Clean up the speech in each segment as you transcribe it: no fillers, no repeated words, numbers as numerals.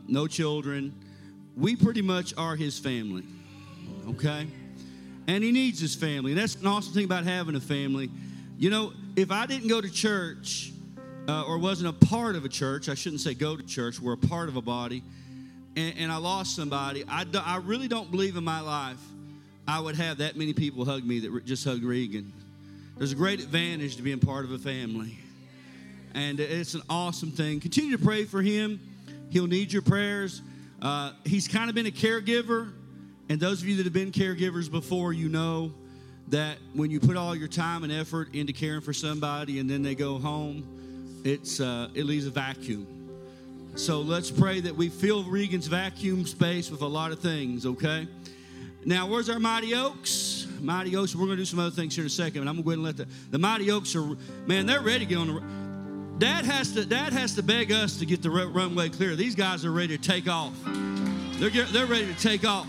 no children. We pretty much are his family, okay? And he needs his family. And that's an awesome thing about having a family. You know, if I didn't go to church or wasn't a part of a church, I shouldn't say go to church, we're a part of a body, and I lost somebody, I really don't believe in my life I would have that many people hug me that just hugged Regan. There's a great advantage to being part of a family. And it's an awesome thing. Continue to pray for him. He'll need your prayers. He's kind of been a caregiver. And those of you that have been caregivers before, you know that when you put all your time and effort into caring for somebody and then they go home, it leaves a vacuum. So let's pray that we fill Regan's vacuum space with a lot of things, okay? Now, where's our Mighty Oaks? Mighty Oaks, we're going to do some other things here in a second, but I'm going to go ahead and let the Mighty Oaks are, man, they're ready to get on the Dad has to beg us to get the runway clear. These guys are ready to take off. They're ready to take off.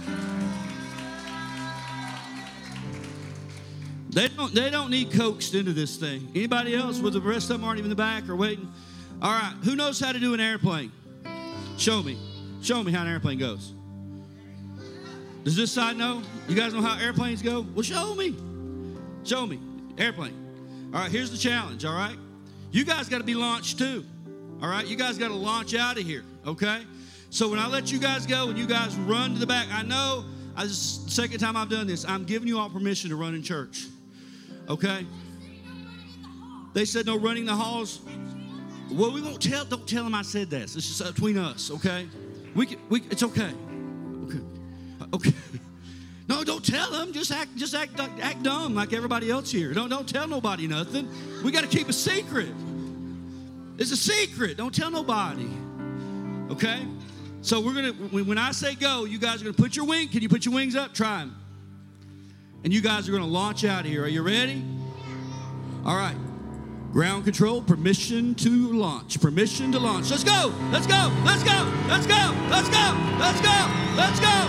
They don't need coaxed into this thing. Anybody else? With the rest of them aren't even in the back or waiting? All right. Who knows how to do an airplane? Show me. Show me how an airplane goes. Does this side know? You guys know how airplanes go? Well, show me. Show me. Airplane. All right. Here's the challenge. All right. You guys got to be launched too. All right. You guys got to launch out of here. Okay. So when I let you guys go and you guys run to the back, I know this is the second time I've done this. I'm giving you all permission to run in church. Okay? They said no running the halls. Well, we won't tell. Don't tell them I said that. It's just between us, okay? It's okay. Okay. Okay. No, don't tell them. Just act dumb like everybody else here. Don't tell nobody nothing. We got to keep a secret. It's a secret. Don't tell nobody. Okay? So we're gonna. When I say go, you guys are gonna put your wing. Can you put your wings up? Try them. And you guys are going to launch out of here. Are you ready? All right. Ground control, permission to launch. Permission to launch. Let's go. Let's go. Let's go. Let's go. Let's go. Let's go. Let's go.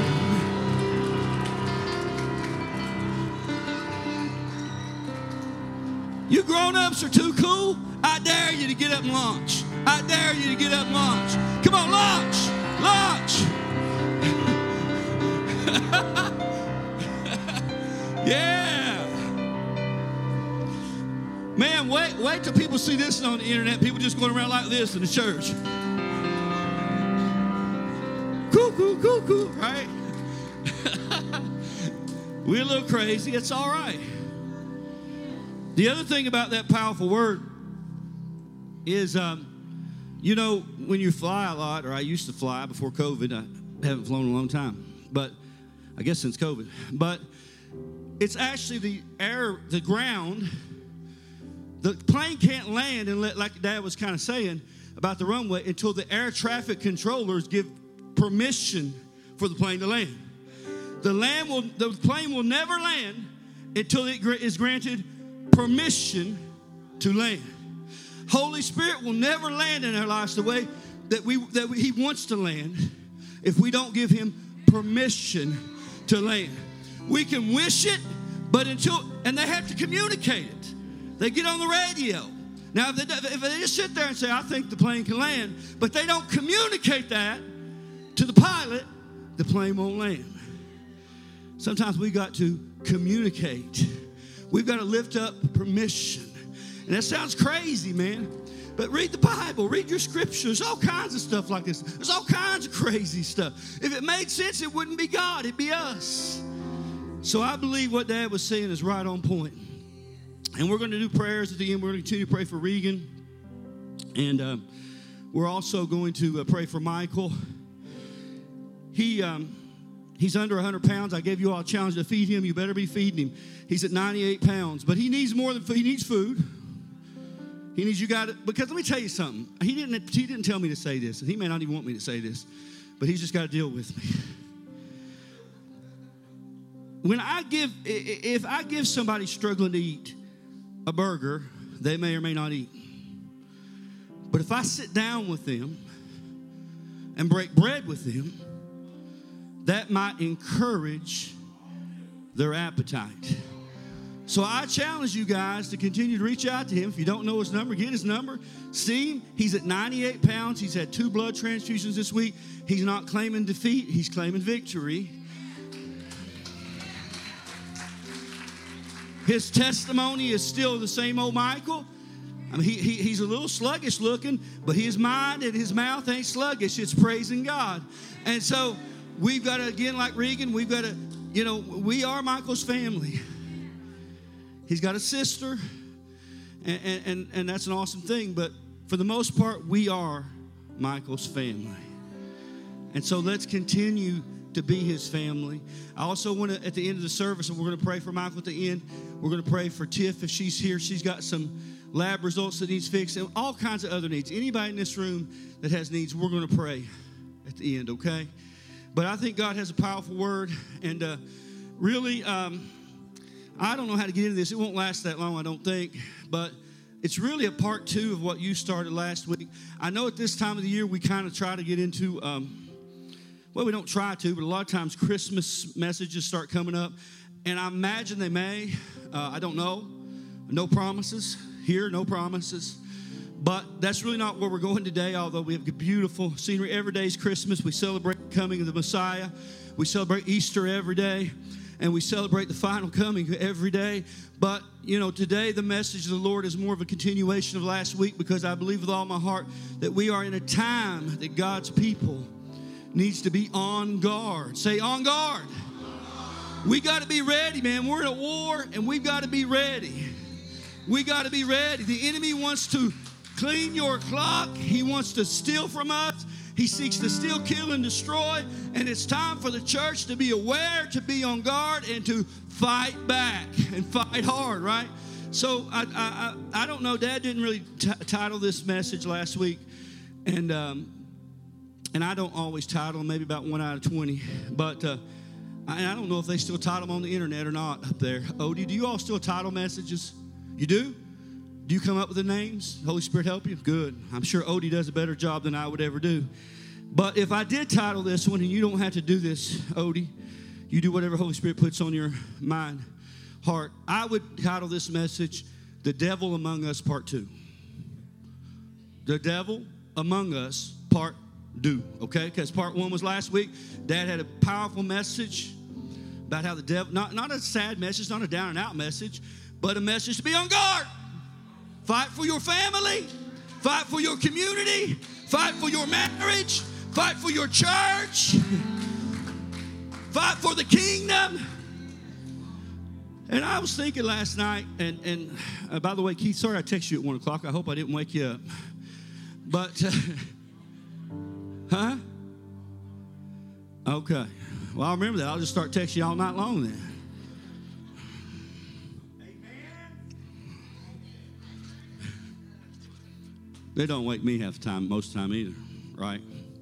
You grown-ups are too cool. I dare you to get up and launch. I dare you to get up and launch. Come on, launch. Launch. Yeah. Man, wait till people see this on the internet. People just going around like this in the church. Cool, right? We're a little crazy. It's all right. The other thing about that powerful word is, you know, when you fly a lot, or I used to fly before COVID. I haven't flown in a long time, but I guess since COVID. But it's actually the ground. The plane can't land, and like Dad was kind of saying about the runway, until the air traffic controllers give permission for the plane to land. The plane will never land until it is granted permission to land. Holy Spirit will never land in our lives the way that He wants to land if we don't give Him permission to land. We can wish it, but and they have to communicate it. They get on the radio. Now, if they just sit there and say, I think the plane can land, but they don't communicate that to the pilot, the plane won't land. Sometimes we got to communicate. We've got to lift up permission. And that sounds crazy, man. But read the Bible, read your scriptures, all kinds of stuff like this. There's all kinds of crazy stuff. If it made sense, it wouldn't be God, it'd be us. So I believe what Dad was saying is right on point. And we're going to do prayers at the end. We're going to continue to pray for Regan. And we're also going to pray for Michael. He's under 100 pounds. I gave you all a challenge to feed him. You better be feeding him. He's at 98 pounds. But he needs more than food. He needs food. He needs you guys to, because let me tell you something. He didn't tell me to say this, and he may not even want me to say this, but he's just got to deal with me. If I give somebody struggling to eat a burger, they may or may not eat. But if I sit down with them and break bread with them, that might encourage their appetite. So I challenge you guys to continue to reach out to him. If you don't know his number, get his number. See him. He's at 98 pounds. He's had 2 blood transfusions this week. He's not claiming defeat. He's claiming victory. His testimony is still the same old Michael. I mean, he's a little sluggish looking, but his mind and his mouth ain't sluggish. It's praising God. And so we've got to, again, like Regan, we've got to, we are Michael's family. He's got a sister, and that's an awesome thing. But for the most part, we are Michael's family. And so let's continue to be his family. I also want to, at the end of the service, and we're going to pray for Michael at the end, we're going to pray for Tiff if she's here. She's got some lab results that needs fixed and all kinds of other needs. Anybody in this room that has needs, we're going to pray at the end, okay? But I think God has a powerful word, and really, I don't know how to get into this. It won't last that long, I don't think, but it's really a part 2 of what you started last week. I know at this time of the year we kind of try to get into, well, we don't try to, but a lot of times Christmas messages start coming up, and I imagine they may. I don't know. No promises here, no promises. But that's really not where we're going today, although we have beautiful scenery. Every day is Christmas. We celebrate the coming of the Messiah. We celebrate Easter every day. And we celebrate the final coming every day. But, today the message of the Lord is more of a continuation of last week, because I believe with all my heart that we are in a time that God's people needs to be on guard. Say, on guard. We got to be ready, man. We're in a war, and we've got to be ready. We got to be ready. The enemy wants to clean your clock. He wants to steal from us. He seeks to steal, kill, and destroy. And it's time for the church to be aware, to be on guard, and to fight back and fight hard, right? So I don't know. Dad didn't really title this message last week. And I don't always title them, maybe about 1 out of 20. But I don't know if they still title them on the internet or not up there. Odie, do you all still title messages? You do? Do you come up with the names? Holy Spirit help you? Good. I'm sure Odie does a better job than I would ever do. But if I did title this one, and you don't have to do this, Odie, you do whatever Holy Spirit puts on your mind, heart, I would title this message, The Devil Among Us, Part 2. The Devil Among Us, Part 2, okay? Because Part 1 was last week. Dad had a powerful message about how the devil, not a sad message, not a down-and-out message, but a message to be on guard. Fight for your family. Fight for your community. Fight for your marriage. Fight for your church. Fight for the kingdom. And I was thinking last night, and by the way, Keith, sorry I texted you at 1 o'clock. I hope I didn't wake you up. But, huh? Okay. Well, I'll remember that. I'll just start texting you all night long then. They don't wake me half the time, most of the time either, right?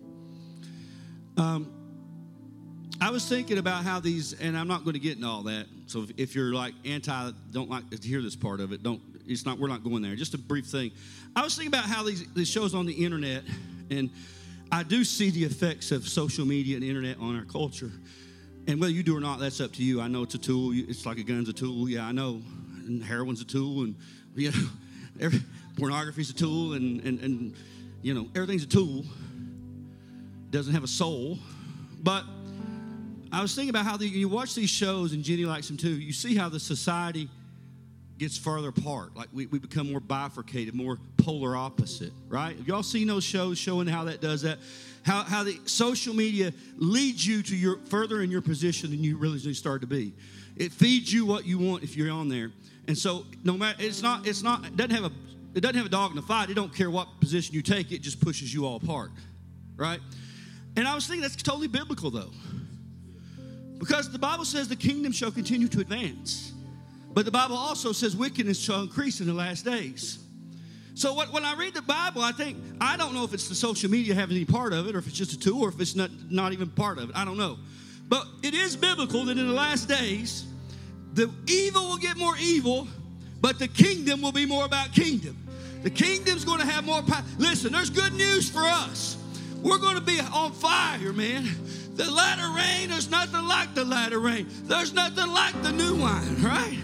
I was thinking about how these, and I'm not going to get into all that. So if you're like don't like to hear this part of it, we're not going there. Just a brief thing. I was thinking about how these shows on the internet, and I do see the effects of social media and the internet on our culture. And whether you do or not, that's up to you. I know it's a tool. It's like a gun's a tool. Yeah, I know. And heroin's a tool, and pornography's a tool, and everything's a tool. Doesn't have a soul. But I was thinking about how you watch these shows, and Jenny likes them too. You see how the society gets farther apart. Like we become more bifurcated, more polar opposite, right? Have y'all seen those shows showing how that does that? How the social media leads you to your further in your position than you really started to be. It feeds you what you want if you're on there. And so no matter it doesn't have a dog in the fight. It don't care what position you take. It just pushes you all apart, right? And I was thinking that's totally biblical, though. Because the Bible says the kingdom shall continue to advance. But the Bible also says wickedness shall increase in the last days. So when I read the Bible, I don't know if it's the social media having any part of it, or if it's just a tool, or if it's not even part of it. I don't know. But it is biblical that in the last days, the evil will get more evil, but the kingdom will be more about kingdom. The kingdom's going to have more power. Listen, there's good news for us. We're going to be on fire, man. The latter rain, there's nothing like the latter rain. There's nothing like the new wine, right?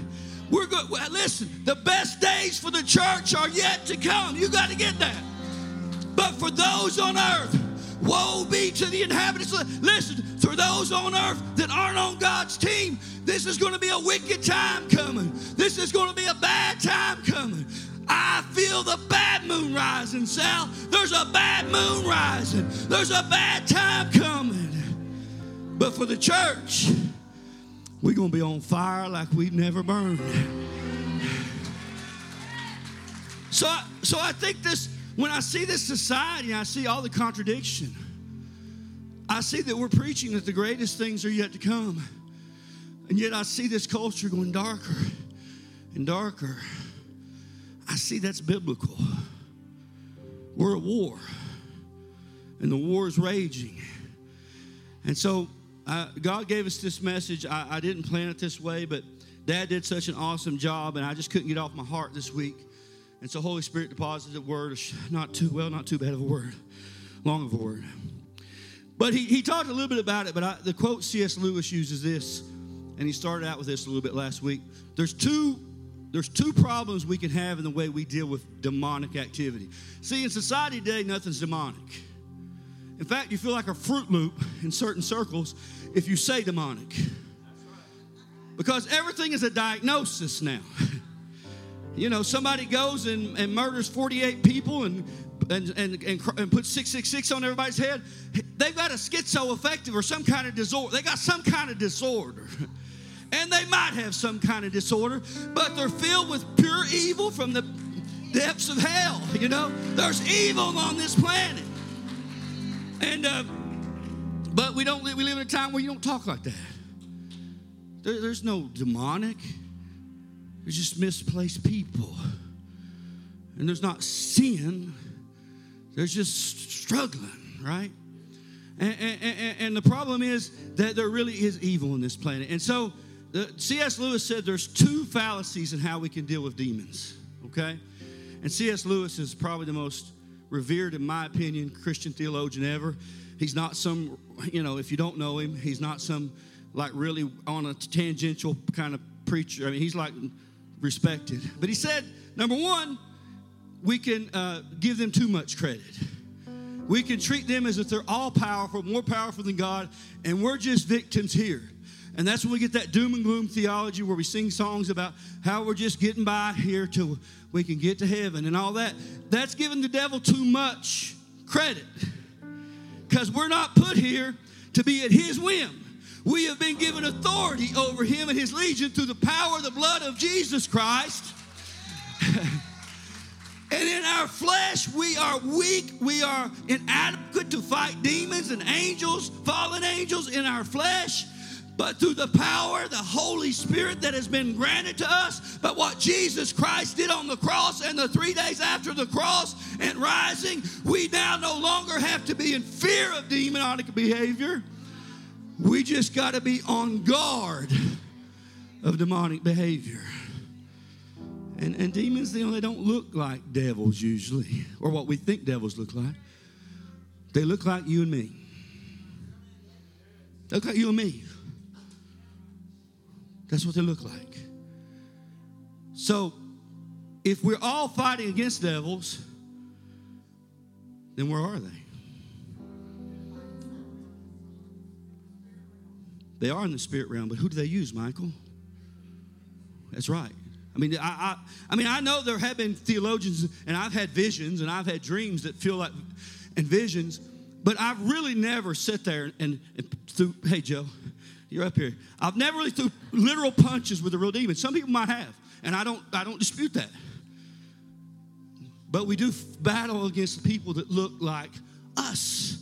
We're good. Well, listen, the best days for the church are yet to come. You got to get that. But for those on earth, woe be to the inhabitants. Listen, for those on earth that aren't on God's team, this is going to be a wicked time coming. This is going to be a bad time coming. I feel the bad moon rising, Sal. There's a bad moon rising. There's a bad time coming. But for the church, we're going to be on fire like we've never burned. So I think this, when I see this society, I see all the contradiction. I see that we're preaching that the greatest things are yet to come. And yet I see this culture going darker and darker. I see that's biblical. We're at war. And the war is raging. And so God gave us this message. I didn't plan it this way, but Dad did such an awesome job, and I just couldn't get off my heart this week. And so Holy Spirit deposited a word, not too bad of a word, long of a word. But he talked a little bit about it, but the quote C.S. Lewis uses this, and he started out with this a little bit last week. There's two problems we can have in the way we deal with demonic activity. See, in society today, nothing's demonic. In fact, you feel like a Fruit Loop in certain circles if you say demonic. Because everything is a diagnosis now. You know, somebody goes and murders 48 people and puts 666 on everybody's head. They've got a schizoaffective or some kind of disorder. They got some kind of disorder. And they might have some kind of disorder, but they're filled with pure evil from the depths of hell. You know, there's evil on this planet. And but we live in a time where you don't talk like that. There's no demonic. There's just misplaced people. And there's not sin. There's just struggling, right? And the problem is that there really is evil in this planet. And so C.S. Lewis said there's two fallacies in how we can deal with demons, okay? And C.S. Lewis is probably the most revered, in my opinion, Christian theologian ever. He's not some, you know, if you don't know him, he's not some, like, really on a tangential kind of preacher. I mean, he's, like, respected. But he said, number one, we can give them too much credit. We can treat them as if they're all powerful, more powerful than God, and we're just victims here. And that's when we get that doom and gloom theology where we sing songs about how we're just getting by here till we can get to heaven and all that. That's giving the devil too much credit, because we're not put here to be at his whim. We have been given authority over him and his legion through the power of the blood of Jesus Christ. And in our flesh, we are weak. We are inadequate to fight demons and angels, fallen angels in our flesh. But through the power of the Holy Spirit that has been granted to us, but what Jesus Christ did on the cross and the 3 days after the cross and rising, we now no longer have to be in fear of demonic behavior. We just got to be on guard of demonic behavior. And demons, you know, they don't look like devils usually, or what we think devils look like. They look like you and me. They look like you and me. That's what they look like. So, if we're all fighting against devils, then where are they? They are in the spirit realm, but who do they use, Michael? That's right. I mean, I know there have been theologians, and I've had visions, and I've had dreams that feel like, and visions, but I've really never sat there and threw, hey, Joe, you're up here. I've never really threw literal punches with a real demon. Some people might have, and I don't dispute that. But we do battle against people that look like us.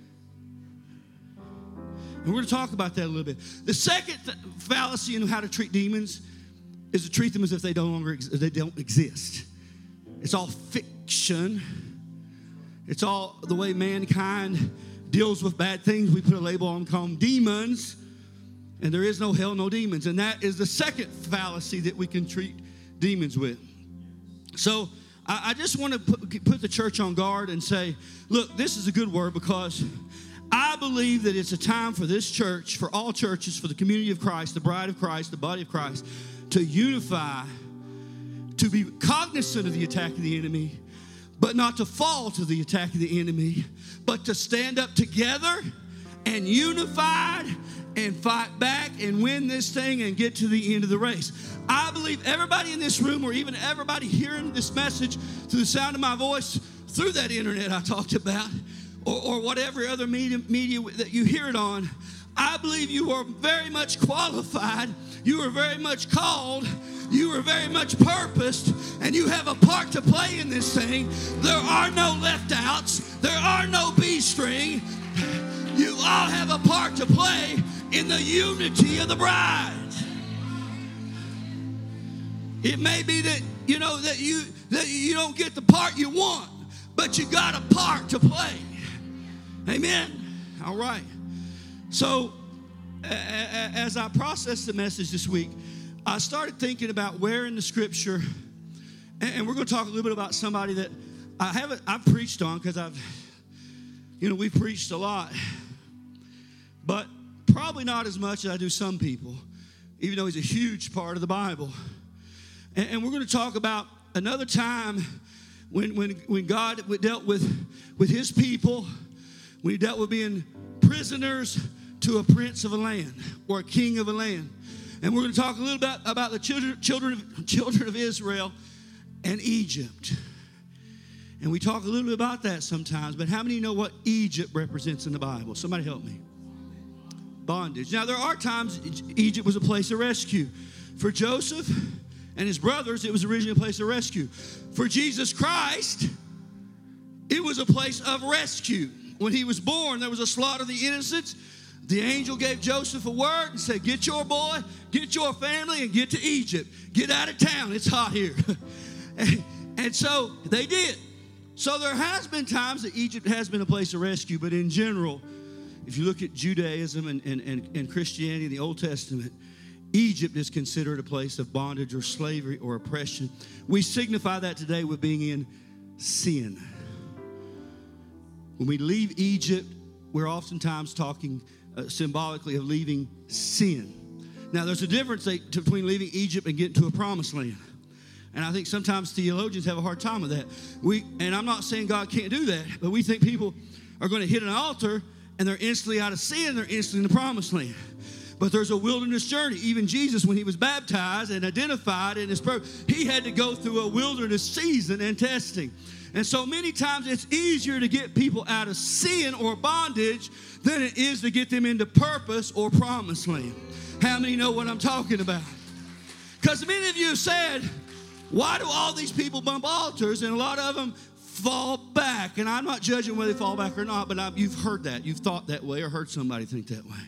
And we're going to talk about that a little bit. The second fallacy in how to treat demons is to treat them as if they don't exist. It's all fiction. It's all the way mankind deals with bad things. We put a label on them, call them demons, and there is no hell, no demons. And that is the second fallacy that we can treat demons with. So I just want to put the church on guard and say, look, this is a good word, because I believe that it's a time for this church, for all churches, for the community of Christ, the bride of Christ, the body of Christ, to unify, to be cognizant of the attack of the enemy, but not to fall to the attack of the enemy, but to stand up together and unified and fight back and win this thing and get to the end of the race. I believe everybody in this room, or even everybody hearing this message through the sound of my voice, through that internet I talked about, or whatever other media that you hear it on, I believe you are very much qualified, you are very much called, you are very much purposed, and you have a part to play in this thing. There are no left outs, there are no B string. You all have a part to play in the unity of the bride. It may be that that you don't get the part you want, but you got a part to play. Amen. All right. So as I processed the message this week, I started thinking about where in the Scripture, and we're going to talk a little bit about somebody that I've preached on, because we've preached a lot, but probably not as much as I do some people, even though he's a huge part of the Bible. And we're going to talk about another time when God dealt with his people, when he dealt with being prisoners to a prince of a land or a king of a land. And we're going to talk a little bit about the children of Israel and Egypt. And we talk a little bit about that sometimes, but how many know what Egypt represents in the Bible? Somebody help me. Bondage. Now, there are times Egypt was a place of rescue. For Joseph and his brothers, it was originally a place of rescue. For Jesus Christ, it was a place of rescue. When he was born, there was a slaughter of the innocents. The angel gave Joseph a word and said, get your boy, get your family, and get to Egypt. Get out of town. It's hot here. and so they did. So there has been times that Egypt has been a place of rescue, but in general, if you look at Judaism and Christianity in the Old Testament, Egypt is considered a place of bondage or slavery or oppression. We signify that today with being in sin. When we leave Egypt, we're oftentimes talking symbolically of leaving sin. Now, there's a difference between leaving Egypt and getting to a promised land. And I think sometimes theologians have a hard time with that. And I'm not saying God can't do that, but we think people are going to hit an altar and they're instantly out of sin, they're instantly in the promised land. But there's a wilderness journey. Even Jesus, when he was baptized and identified in his purpose, he had to go through a wilderness season and testing. And so many times it's easier to get people out of sin or bondage than it is to get them into purpose or promised land. How many know what I'm talking about? Because many of you have said, why do all these people bump altars? And a lot of them fall back. And I'm not judging whether they fall back or not, but you've heard that. You've thought that way or heard somebody think that way.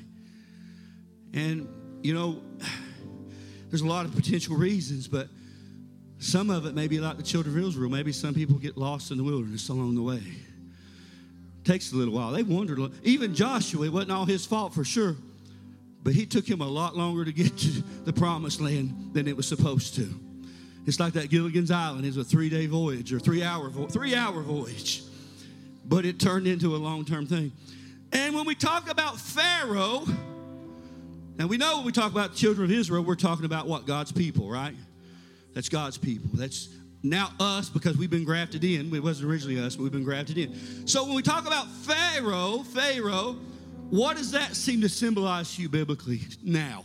And, there's a lot of potential reasons, but some of it may be like the children of Israel. Maybe some people get lost in the wilderness along the way. It takes a little while. They wandered. Even Joshua, it wasn't all his fault for sure, but he took him a lot longer to get to the promised land than it was supposed to. It's like that Gilligan's Island is a 3-day voyage or 3-hour voyage, but it turned into a long-term thing. And when we talk about Pharaoh, now we know when we talk about the children of Israel, we're talking about what? God's people, right? That's God's people. That's now us because we've been grafted in. It wasn't originally us, but we've been grafted in. So when we talk about Pharaoh, what does that seem to symbolize to you biblically now?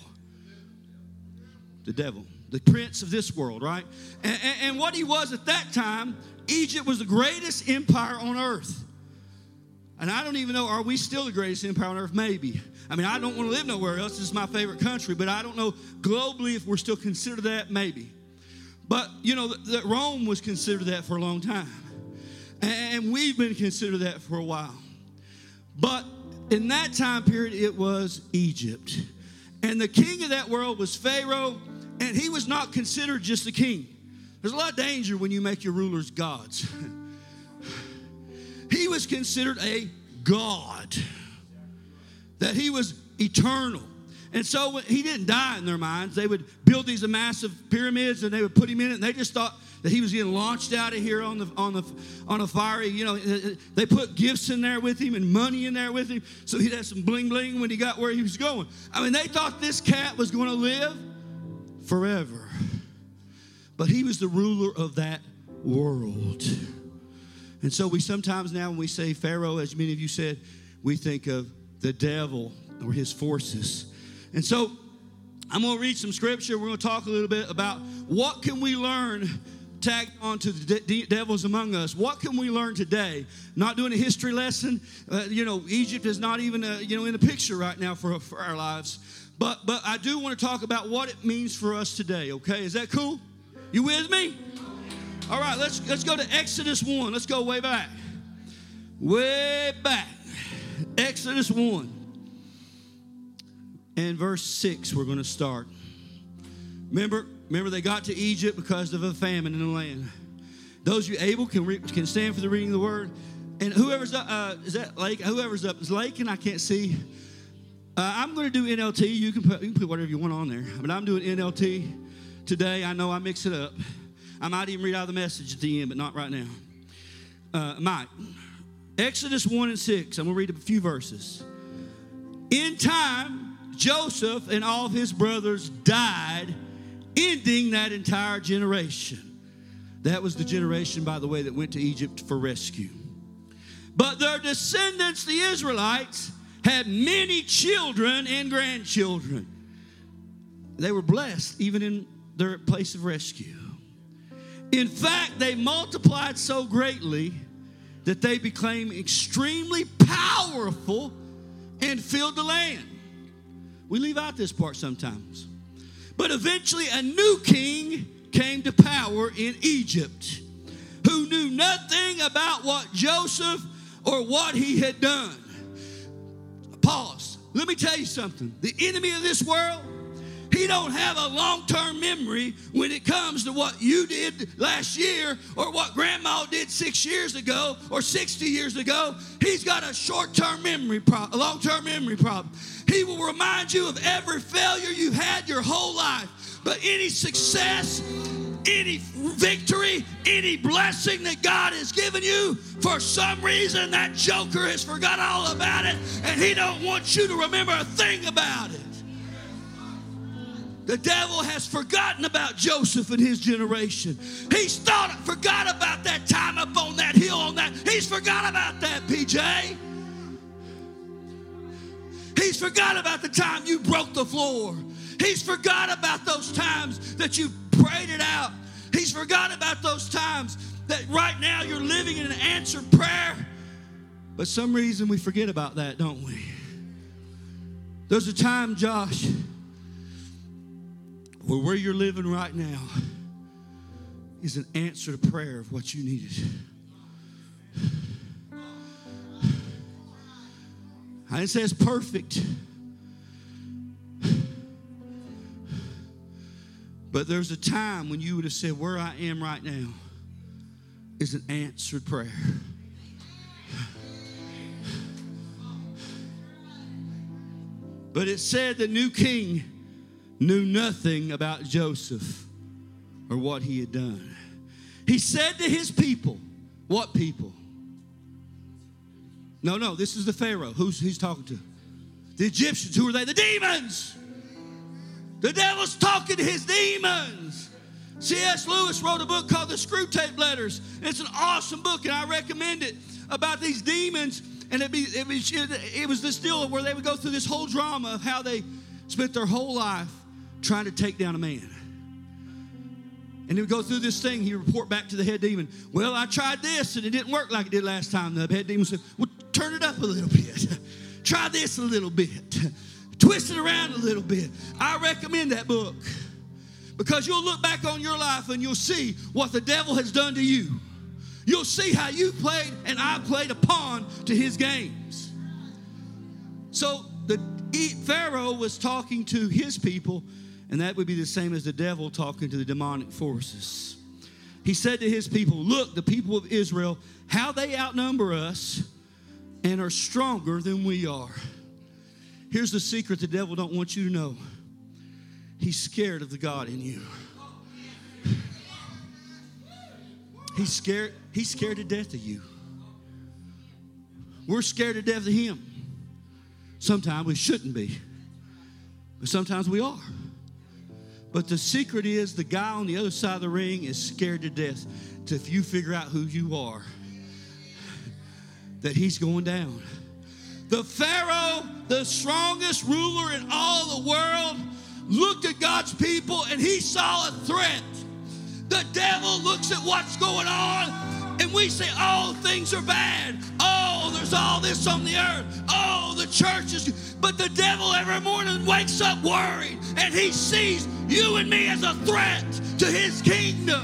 The devil, the prince of this world, right? And what he was at that time, Egypt was the greatest empire on earth. And I don't even know, are we still the greatest empire on earth? Maybe. I mean, I don't want to live nowhere else. This is my favorite country, but I don't know globally if we're still considered that. Maybe. But, that Rome was considered that for a long time. And we've been considered that for a while. But in that time period, it was Egypt. And the king of that world was Pharaoh, and he was not considered just a king. There's a lot of danger when you make your rulers gods. He was considered a god, that he was eternal. And so he didn't die in their minds. They would build these massive pyramids and they would put him in it, and they just thought that he was getting launched out of here on a fiery, they put gifts in there with him and money in there with him so he'd have some bling bling when he got where he was going. I mean, they thought this cat was going to live forever. But he was the ruler of that world. And so we sometimes now when we say Pharaoh, as many of you said, we think of the devil or his forces. And so I'm going to read some scripture. We're going to talk a little bit about what can we learn tagged on to the devils among us. What can we learn today? Not doing a history lesson. Egypt is not even in the picture right now for our lives. But I do want to talk about what it means for us today, okay? Is that cool? You with me? All right, let's go to Exodus 1. Let's go way back. Way back. Exodus 1. And verse 6 we're going to start. Remember they got to Egypt because of a famine in the land. Those of you able can stand for the reading of the word. And whoever's up, is that Lake? Whoever's up is Lake, and I can't see. I'm going to do NLT. You can put whatever you want on there. But I'm doing NLT today. I know I mix it up. I might even read out the message at the end, but not right now. Might. Exodus 1 and 6. I'm going to read a few verses. In time, Joseph and all of his brothers died, ending that entire generation. That was the generation, by the way, that went to Egypt for rescue. But their descendants, the Israelites, had many children and grandchildren. They were blessed even in their place of rescue. In fact, they multiplied so greatly that they became extremely powerful and filled the land. We leave out this part sometimes. But eventually a new king came to power in Egypt who knew nothing about what Joseph or what he had done. Pause. Let me tell you something. The enemy of this world, he don't have a long-term memory when it comes to what you did last year or what grandma did 6 years ago or 60 years ago. He's got a short-term memory problem, a long-term memory problem. He will remind you of every failure you had your whole life. But any success, any victory, any blessing that God has given you, for some reason that joker has forgot all about it and he don't want you to remember a thing about it. The devil has forgotten about Joseph and his generation. He's forgot about that time up on that hill on that. He's forgot about that, PJ. He's forgot about the time you broke the floor. He's forgot about those times that you prayed it out. He's forgot about those times that right now you're living in an answered prayer. But some reason we forget about that, don't we? There's a time, Josh, where you're living right now is an answer to prayer of what you needed. I didn't say it's perfect. But there's a time when you would have said, where I am right now is an answered prayer. But it said the new king knew nothing about Joseph or what he had done. He said to his people, what people? No, this is the Pharaoh. Who's he's talking to? The Egyptians. Who are they? The demons. The devil's talking to his demons. C.S. Lewis wrote a book called The Screwtape Letters. It's an awesome book, and I recommend it, about these demons. And it was this deal where they would go through this whole drama of how they spent their whole life trying to take down a man. And he would go through this thing. He'd report back to the head demon. Well, I tried this, and it didn't work like it did last time. The head demon said, well, turn it up a little bit. Try this a little bit. Twist it around a little bit. I recommend that book because you'll look back on your life and you'll see what the devil has done to you. You'll see how you played and I played a pawn to his games. So the Pharaoh was talking to his people, and that would be the same as the devil talking to the demonic forces. He said to his people, look, the people of Israel, how they outnumber us and are stronger than we are. Here's the secret the devil don't want you to know. He's scared of the God in you. He's scared to death of you. We're scared to death of him. Sometimes we shouldn't be, but sometimes we are. But the secret is the guy on the other side of the ring is scared to death. If you figure out who you are, that he's going down. The Pharaoh, the strongest ruler in all the world, looked at God's people and he saw a threat. The devil looks at what's going on and we say, oh, things are bad. Oh, there's all this on the earth. Oh, the church is... But the devil every morning wakes up worried and he sees you and me as a threat to his kingdom.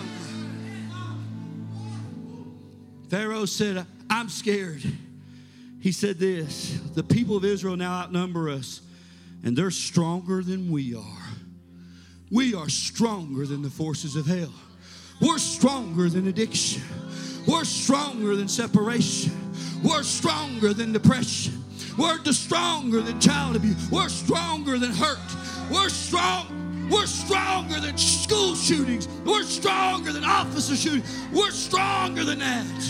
Pharaoh said, I'm scared. He said this, the people of Israel now outnumber us, and they're stronger than we are. We are stronger than the forces of hell. We're stronger than addiction. We're stronger than separation. We're stronger than depression. We're stronger than child abuse. We're stronger than hurt. We're stronger than school shootings. We're stronger than officer shootings. We're stronger than that.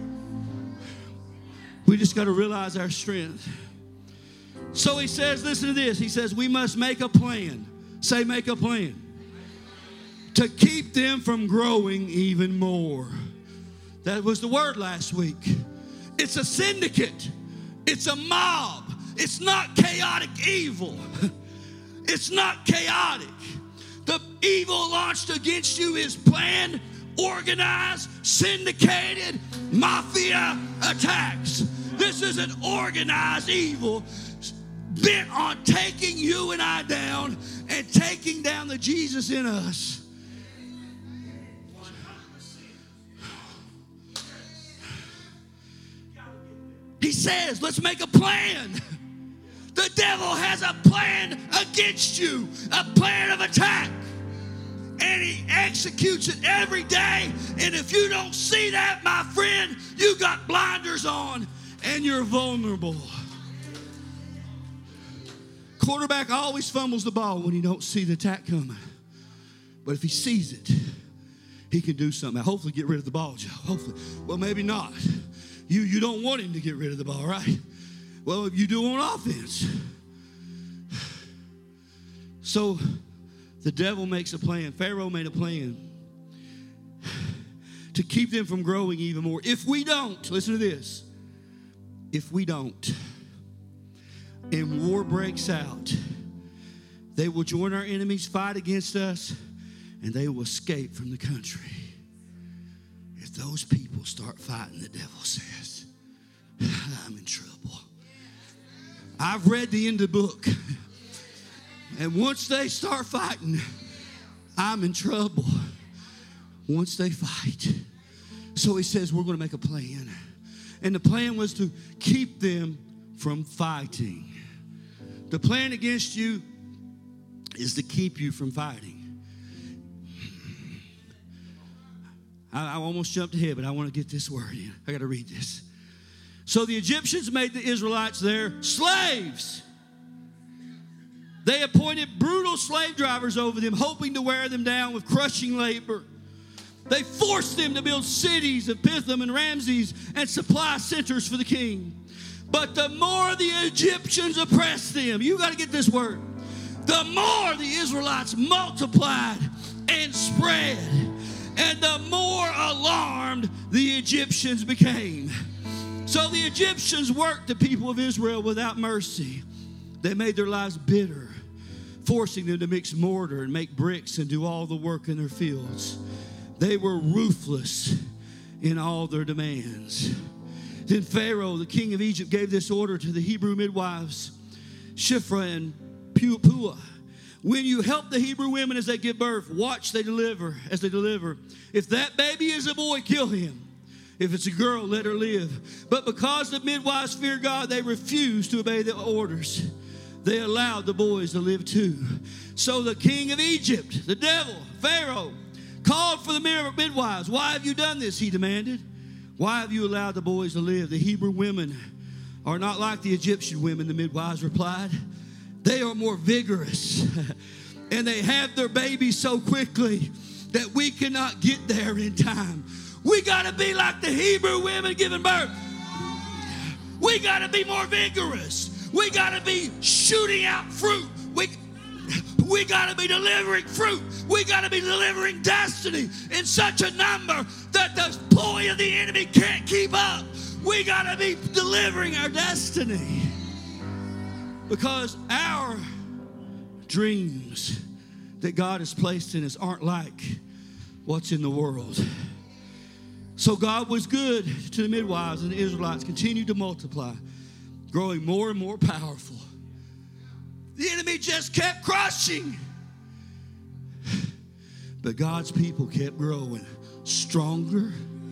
We just got to realize our strength. So he says, listen to this. He says, we must make a plan. Say, make a plan. To keep them from growing even more. That was the word last week. It's a syndicate. It's a mob. It's not chaotic evil. It's not chaotic. The evil launched against you is planned, organized, syndicated, mafia attacks. This is an organized evil bent on taking you and I down and taking down the Jesus in us. He says, let's make a plan. The devil has a plan against you, a plan of attack. And he executes it every day. And if you don't see that, my friend, you got blinders on and you're vulnerable. Quarterback always fumbles the ball when he don't see the attack coming. But if he sees it, he can do something. Hopefully get rid of the ball, Joe. Hopefully. Well, maybe not. You don't want him to get rid of the ball, right? Well, you do on offense. So the devil makes a plan. Pharaoh made a plan to keep them from growing even more. If we don't, listen to this. If we don't, and war breaks out, they will join our enemies, fight against us, and they will escape from the country. If those people start fighting, the devil says, I'm in trouble. I've read the end of the book. And once they start fighting, I'm in trouble. Once they fight. So he says, we're going to make a plan. And the plan was to keep them from fighting. The plan against you is to keep you from fighting. I almost jumped ahead, but I want to get this word in. I got to read this. So the Egyptians made the Israelites their slaves. They appointed brutal slave drivers over them, hoping to wear them down with crushing labor. They forced them to build cities of Pithom and Ramses and supply centers for the king. But the more the Egyptians oppressed them, you got to get this word, the more the Israelites multiplied and spread, and the more alarmed the Egyptians became. So the Egyptians worked the people of Israel without mercy. They made their lives bitter, forcing them to mix mortar and make bricks and do all the work in their fields. They were ruthless in all their demands. Then Pharaoh, the king of Egypt, gave this order to the Hebrew midwives, Shiphrah and Puah. When you help the Hebrew women as they give birth, watch as they deliver. If that baby is a boy, kill him. If it's a girl, let her live. But because the midwives fear God, they refused to obey the orders. They allowed the boys to live too. So the king of Egypt, the devil, Pharaoh, called for the midwives. Why have you done this? He demanded. Why have you allowed the boys to live? The Hebrew women are not like the Egyptian women, the midwives replied. They are more vigorous, and they have their babies so quickly that we cannot get there in time. We got to be like the Hebrew women giving birth. We got to be more vigorous. We got to be shooting out fruit. We got to be delivering fruit. We got to be delivering destiny in such a number that the ploy of the enemy can't keep up. We got to be delivering our destiny because our dreams that God has placed in us aren't like what's in the world. So God was good to the midwives, and the Israelites continued to multiply, growing more and more powerful. The enemy just kept crushing. But God's people kept growing stronger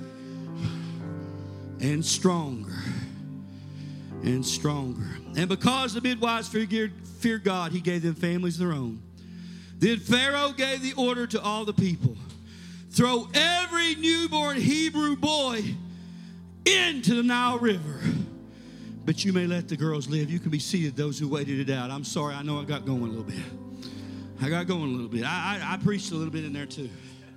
and stronger and stronger. And because the midwives feared God, he gave them families of their own. Then Pharaoh gave the order to all the people, throw every newborn Hebrew boy into the Nile River. But you may let the girls live. You can be seated, those who waited it out. I'm sorry, I know I got going a little bit. I preached a little bit in there too.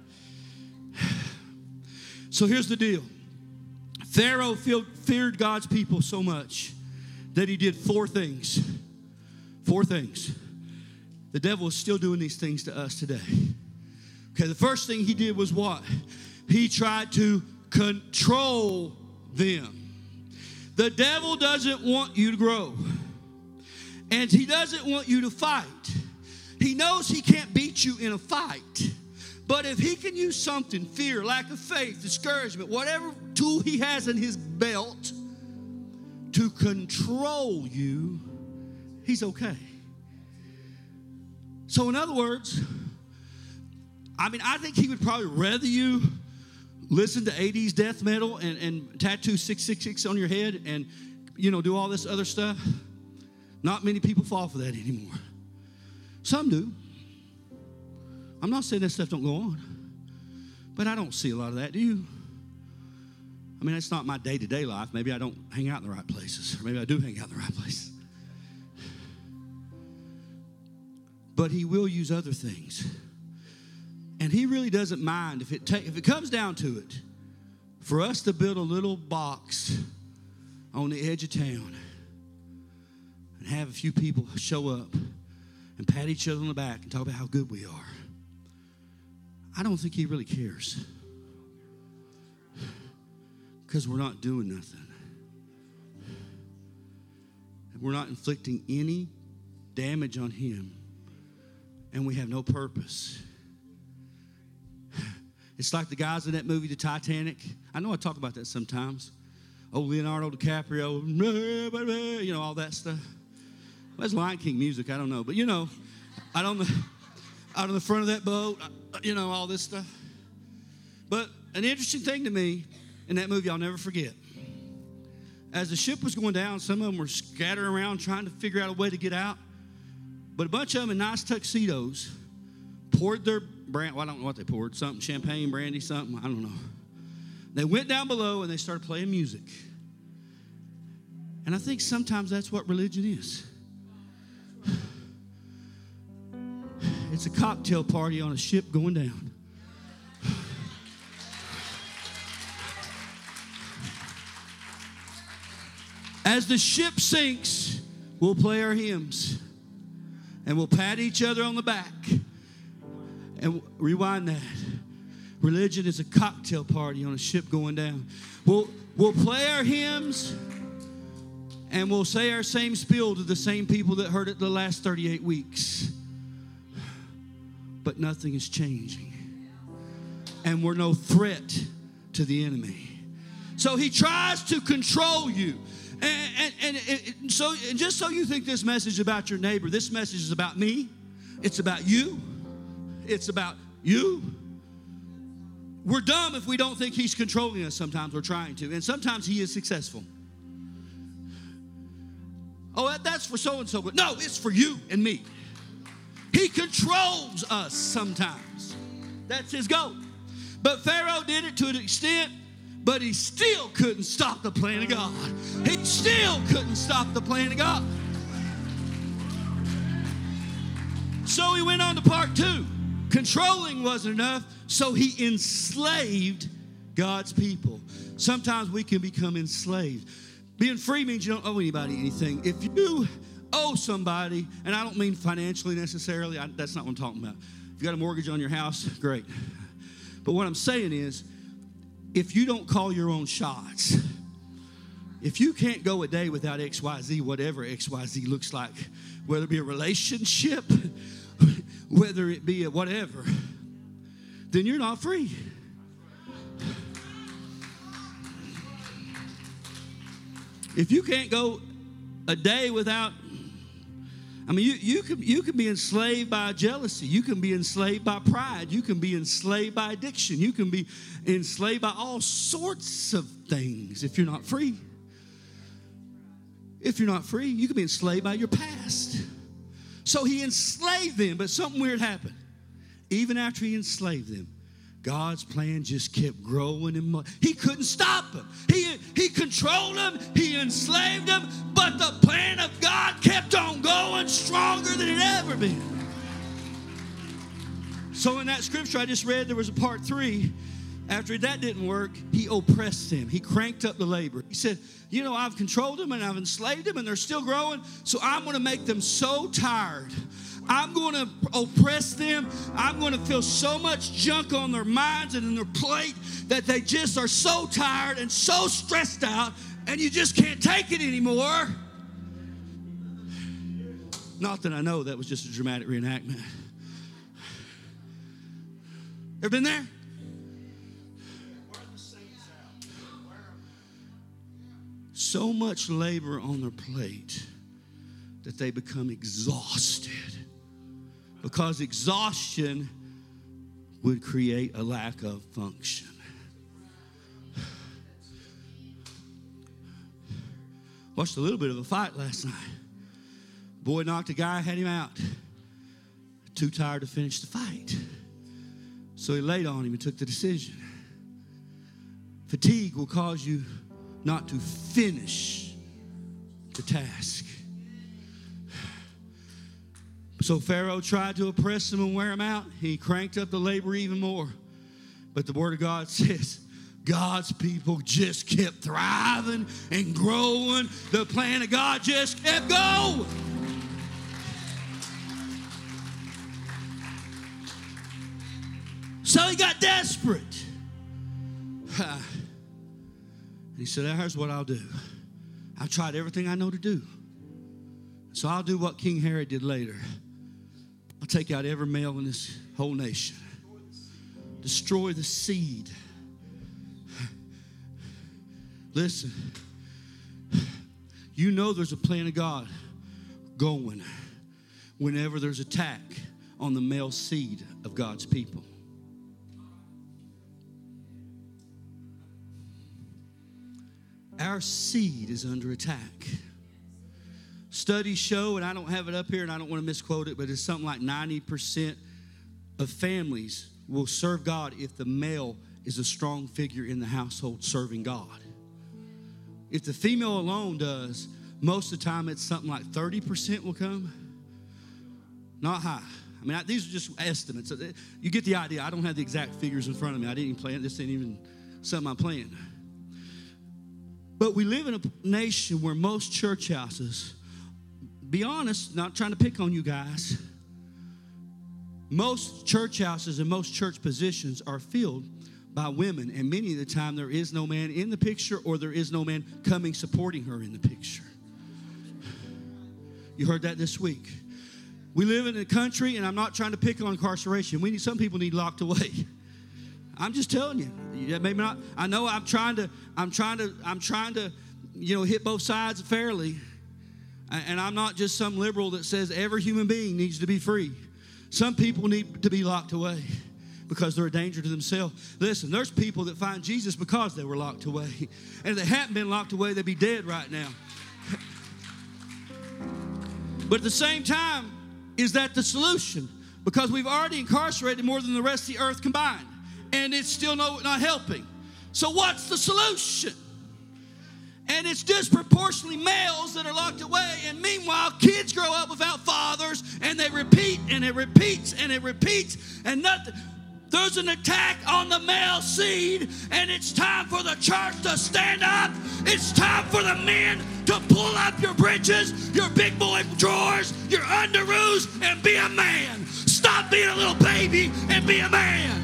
So here's the deal. Pharaoh feared God's people so much that he did 4 things. 4 things. The devil is still doing these things to us today. Okay, the first thing he did was what? He tried to control them. The devil doesn't want you to grow. And he doesn't want you to fight. He knows he can't beat you in a fight. But if he can use something, fear, lack of faith, discouragement, whatever tool he has in his belt to control you, he's okay. So in other words, I think he would probably rather you listen to 80s death metal and tattoo 666 on your head and, do all this other stuff. Not many people fall for that anymore. Some do. I'm not saying that stuff don't go on, but I don't see a lot of that, do you? That's not my day-to-day life. Maybe I don't hang out in the right places, or maybe I do hang out in the right places. But he will use other things. And he really doesn't mind if it comes down to it, for us to build a little box on the edge of town and have a few people show up and pat each other on the back and talk about how good we are. I don't think he really cares, because we're not doing nothing. We're not inflicting any damage on him, and we have no purpose. It's like the guys in that movie, The Titanic. I know I talk about that sometimes. Oh, Leonardo DiCaprio, all that stuff. Well, that's Lion King music, I don't know. But, out on the front of that boat, all this stuff. But an interesting thing to me in that movie I'll never forget. As the ship was going down, some of them were scattering around trying to figure out a way to get out. But a bunch of them in nice tuxedos poured their I don't know what they poured, something, champagne, brandy, something, I don't know. They went down below and they started playing music. And I think sometimes that's what religion is. It's a cocktail party on a ship going down. As the ship sinks, we'll play our hymns. And we'll pat each other on the back. And rewind that. Religion is a cocktail party on a ship going down. We'll play our hymns and we'll say our same spiel to the same people that heard it the last 38 weeks. But nothing is changing. And we're no threat to the enemy. So he tries to control you. And just so you think this message is about your neighbor, this message is about me. It's about you. It's about you. We're dumb if we don't think he's controlling us. Sometimes we're trying to. And sometimes he is successful. Oh, that's for so-and-so. But no, it's for you and me. He controls us sometimes. That's his goal. But Pharaoh did it to an extent, but he still couldn't stop the plan of God. He still couldn't stop the plan of God. So he went on to part 2. Controlling wasn't enough, so he enslaved God's people. Sometimes we can become enslaved. Being free means you don't owe anybody anything. If you owe somebody, and I don't mean financially necessarily, that's not what I'm talking about. If you got a mortgage on your house, great. But what I'm saying is, if you don't call your own shots, if you can't go a day without XYZ, whatever XYZ looks like, whether it be a relationship, whether it be a whatever, then you're not free. If you can't go a day without, I mean, you can be enslaved by jealousy. You can be enslaved by pride. You can be enslaved by addiction. You can be enslaved by all sorts of things if you're not free. If you're not free, you can be enslaved by your past. So he enslaved them, but something weird happened. Even after he enslaved them, God's plan just kept growing and he couldn't stop them. He controlled them, he enslaved them, but the plan of God kept on going stronger than it ever been. So in that scripture I just read, there was a part 3. After that didn't work, he oppressed them. He cranked up the labor. He said, you know, I've controlled them and I've enslaved them and they're still growing, so I'm going to make them so tired. I'm going to oppress them. I'm going to feel so much junk on their minds and in their plate that they just are so tired and so stressed out and you just can't take it anymore. Not that I know that was just a dramatic reenactment. Ever been there? So much labor on their plate that they become exhausted. Because exhaustion would create a lack of function. Watched a little bit of a fight last night. Boy knocked a guy, had him out. Too tired to finish the fight. So he laid on him and took the decision. Fatigue will cause you not to finish the task. So Pharaoh tried to oppress them and wear them out. He cranked up the labor even more. But the Word of God says God's people just kept thriving and growing. The plan of God just kept going. So he got desperate. He said, here's what I'll do. I've tried everything I know to do. So I'll do what King Herod did later. I'll take out every male in this whole nation. Destroy the seed. Listen, you know there's a plan of God going whenever there's attack on the male seed of God's people. Our seed is under attack. Studies show, and I don't have it up here and I don't want to misquote it, but it's something like 90% of families will serve God if the male is a strong figure in the household serving God. If the female alone does, most of the time it's something like 30% will come. Not high. I mean, these are just estimates. You get the idea. I don't have the exact figures in front of me. I didn't even plan. This ain't even something I'm playing. But we live in a nation where most church houses, be honest, not trying to pick on you guys, most church houses and most church positions are filled by women, and many of the time there is no man in the picture or there is no man coming supporting her in the picture. You heard that this week. We live in a country, and I'm not trying to pick on incarceration. Some people need locked away. I'm just telling you. Maybe not. I know I'm trying to, hit both sides fairly. And I'm not just some liberal that says every human being needs to be free. Some people need to be locked away because they're a danger to themselves. Listen, there's people that find Jesus because they were locked away. And if they hadn't been locked away, they'd be dead right now. But at the same time, is that the solution? Because we've already incarcerated more than the rest of the earth combined. And it's still not helping. So what's the solution? And it's disproportionately males that are locked away. And meanwhile, kids grow up without fathers. And they repeat, and it repeats, and it repeats. And nothing. There's an attack on the male seed. And it's time for the church to stand up. It's time for the men to pull up your britches, your big boy drawers, your underoos, and be a man. Stop being a little baby and be a man.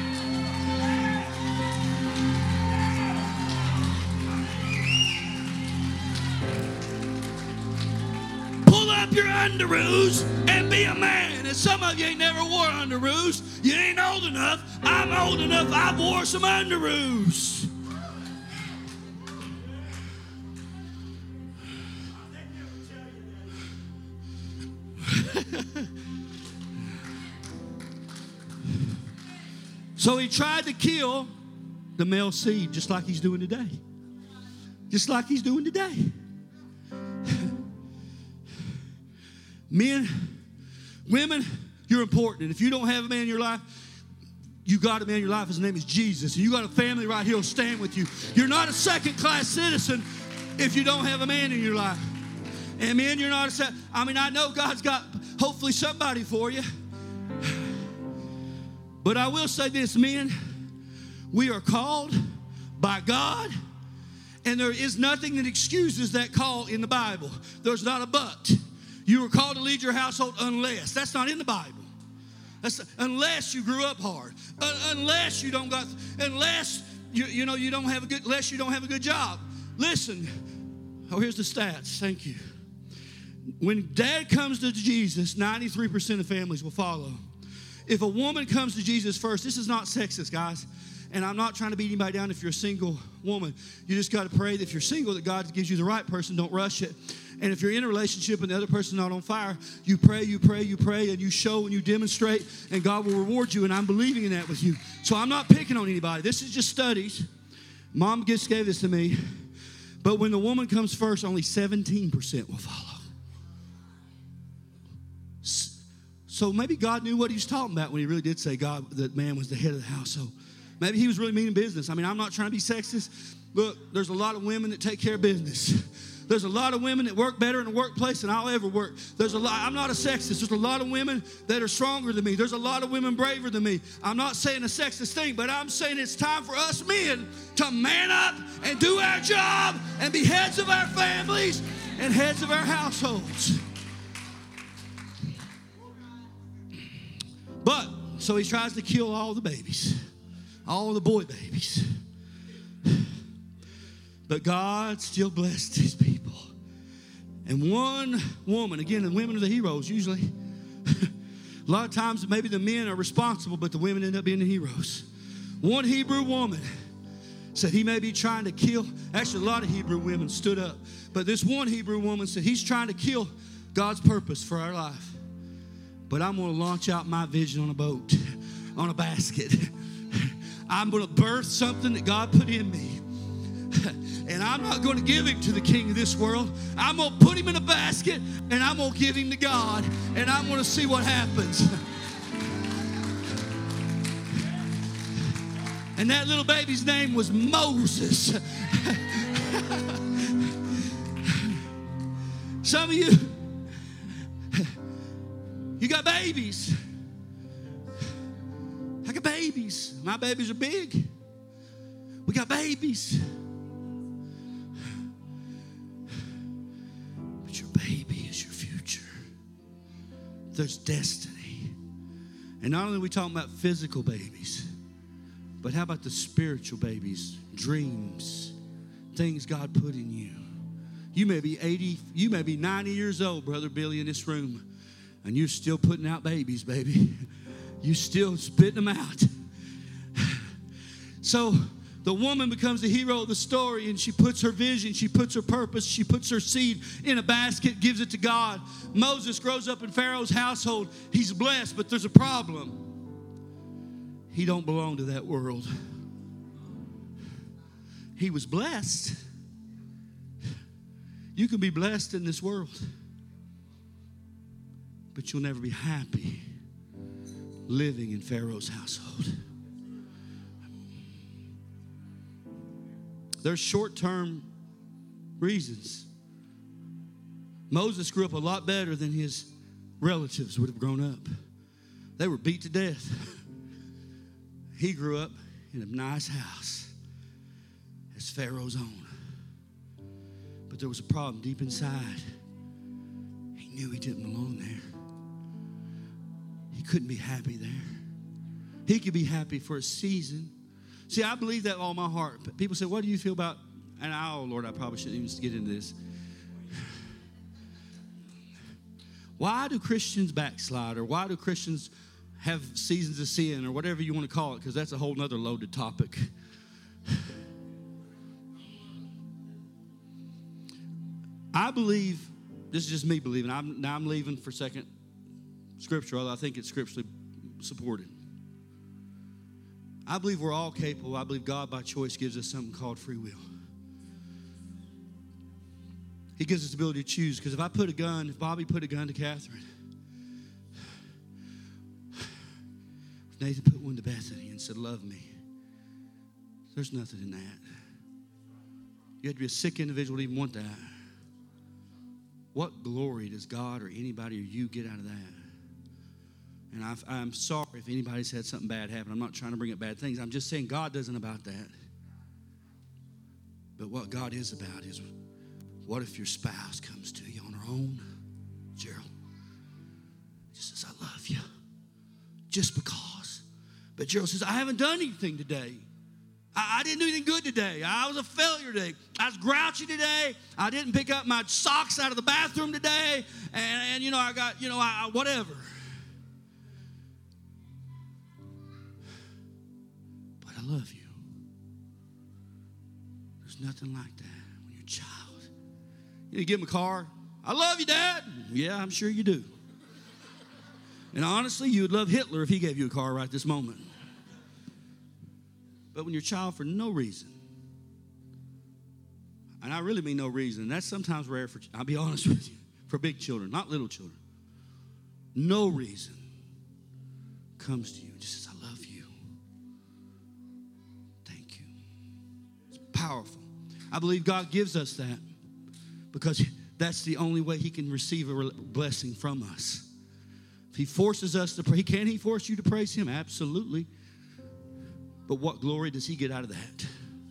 Pull up your underoos and be a man. And some of you ain't never wore underoos. You ain't old enough. I'm old enough. I wore some underoos. So he tried to kill the male seed just like he's doing today. Just like he's doing today. Men, women, you're important. And if you don't have a man in your life, you got a man in your life. His name is Jesus. And you got a family right here who'll stand with you. You're not a second-class citizen if you don't have a man in your life. And men, you're not I know God's got hopefully somebody for you. But I will say this, men, we are called by God, and there is nothing that excuses that call in the Bible. There's not a but. You were called to lead your household unless. That's not in the Bible. Unless you grew up hard. Unless you don't got, unless you don't have a good, unless you don't have a good job. Listen. Oh, here's the stats. Thank you. When dad comes to Jesus, 93% of families will follow. If a woman comes to Jesus first, this is not sexist, guys. And I'm not trying to beat anybody down if you're a single woman. You just got to pray that if you're single, that God gives you the right person. Don't rush it. And if you're in a relationship and the other person's not on fire, you pray, and you show and you demonstrate, and God will reward you. And I'm believing in that with you. So I'm not picking on anybody. This is just studies. Mom just gave this to me. But when the woman comes first, only 17% will follow. So maybe God knew what he was talking about when he really did say God, that man was the head of the household. Maybe he was really meaning business. I'm not trying to be sexist. Look, there's a lot of women that take care of business. There's a lot of women that work better in the workplace than I'll ever work. I'm not a sexist. There's a lot of women that are stronger than me. There's a lot of women braver than me. I'm not saying a sexist thing, but I'm saying it's time for us men to man up and do our job and be heads of our families and heads of our households. But, so he tries to kill all the babies, all the boy babies. But God still blessed his people. And one woman, again, the women are the heroes usually. A lot of times maybe the men are responsible, but the women end up being the heroes. One Hebrew woman said he may be trying to kill. Actually, a lot of Hebrew women stood up. But this one Hebrew woman said he's trying to kill God's purpose for our life. But I'm going to launch out my vision on a boat, on a basket. I'm going to birth something that God put in me. And I'm not going to give him to the king of this world. I'm going to put him in a basket, and I'm going to give him to God, and I'm going to see what happens. And that little baby's name was Moses. Some of you got babies. I got babies. My babies are big. We got babies. But your baby is your future. There's destiny. And not only are we talking about physical babies, but how about the spiritual babies? Dreams, things God put in you. You may be 80, you may be 90 years old, Brother Billy, in this room, and you're still putting out babies, baby. You're still spitting them out. So the woman becomes the hero of the story, and she puts her vision, she puts her purpose, she puts her seed in a basket, gives it to God. Moses grows up in Pharaoh's household. He's blessed, but there's a problem. He don't belong to that world. He was blessed. You can be blessed in this world, but you'll never be happy living in Pharaoh's household. There's short-term reasons. Moses grew up a lot better than his relatives would have grown up. They were beat to death. He grew up in a nice house as Pharaoh's own. But there was a problem deep inside. He knew he didn't belong there. He couldn't be happy there. He could be happy for a season. See, I believe that with all my heart. But people say, what do you feel about, and oh, Lord, I probably shouldn't even get into this. Why do Christians backslide, or why do Christians have seasons of sin, or whatever you want to call it, because that's a whole nother loaded topic. I believe, this is just me believing, I'm leaving for second scripture, although I think it's scripturally supported. I believe we're all capable. I believe God by choice gives us something called free will. He gives us the ability to choose, because if Bobby put a gun to Catherine, if Nathan put one to Bethany and said, love me, there's nothing in that. You have to be a sick individual to even want that. What glory does God or anybody or you get out of that? And I'm sorry if anybody's had something bad happen. I'm not trying to bring up bad things. I'm just saying God isn't about that. But what God is about is, what if your spouse comes to you on her own, Gerald? Just says, I love you. Just because. But Gerald says, I haven't done anything today. I didn't do anything good today. I was a failure today. I was grouchy today. I didn't pick up my socks out of the bathroom today. And I got, whatever. But I love you. There's nothing like that when you're a child. You give him a car. I love you, Dad. Yeah, I'm sure you do. And honestly, you would love Hitler if he gave you a car right this moment. But when you're a child for no reason, and I really mean no reason, and that's sometimes rare for, I'll be honest with you, for big children, not little children. No reason comes to you and just says, I love you. Thank you. It's powerful. I believe God gives us that because that's the only way he can receive a blessing from us. If he forces us to pray, can he force you to praise him? Absolutely. But what glory does he get out of that?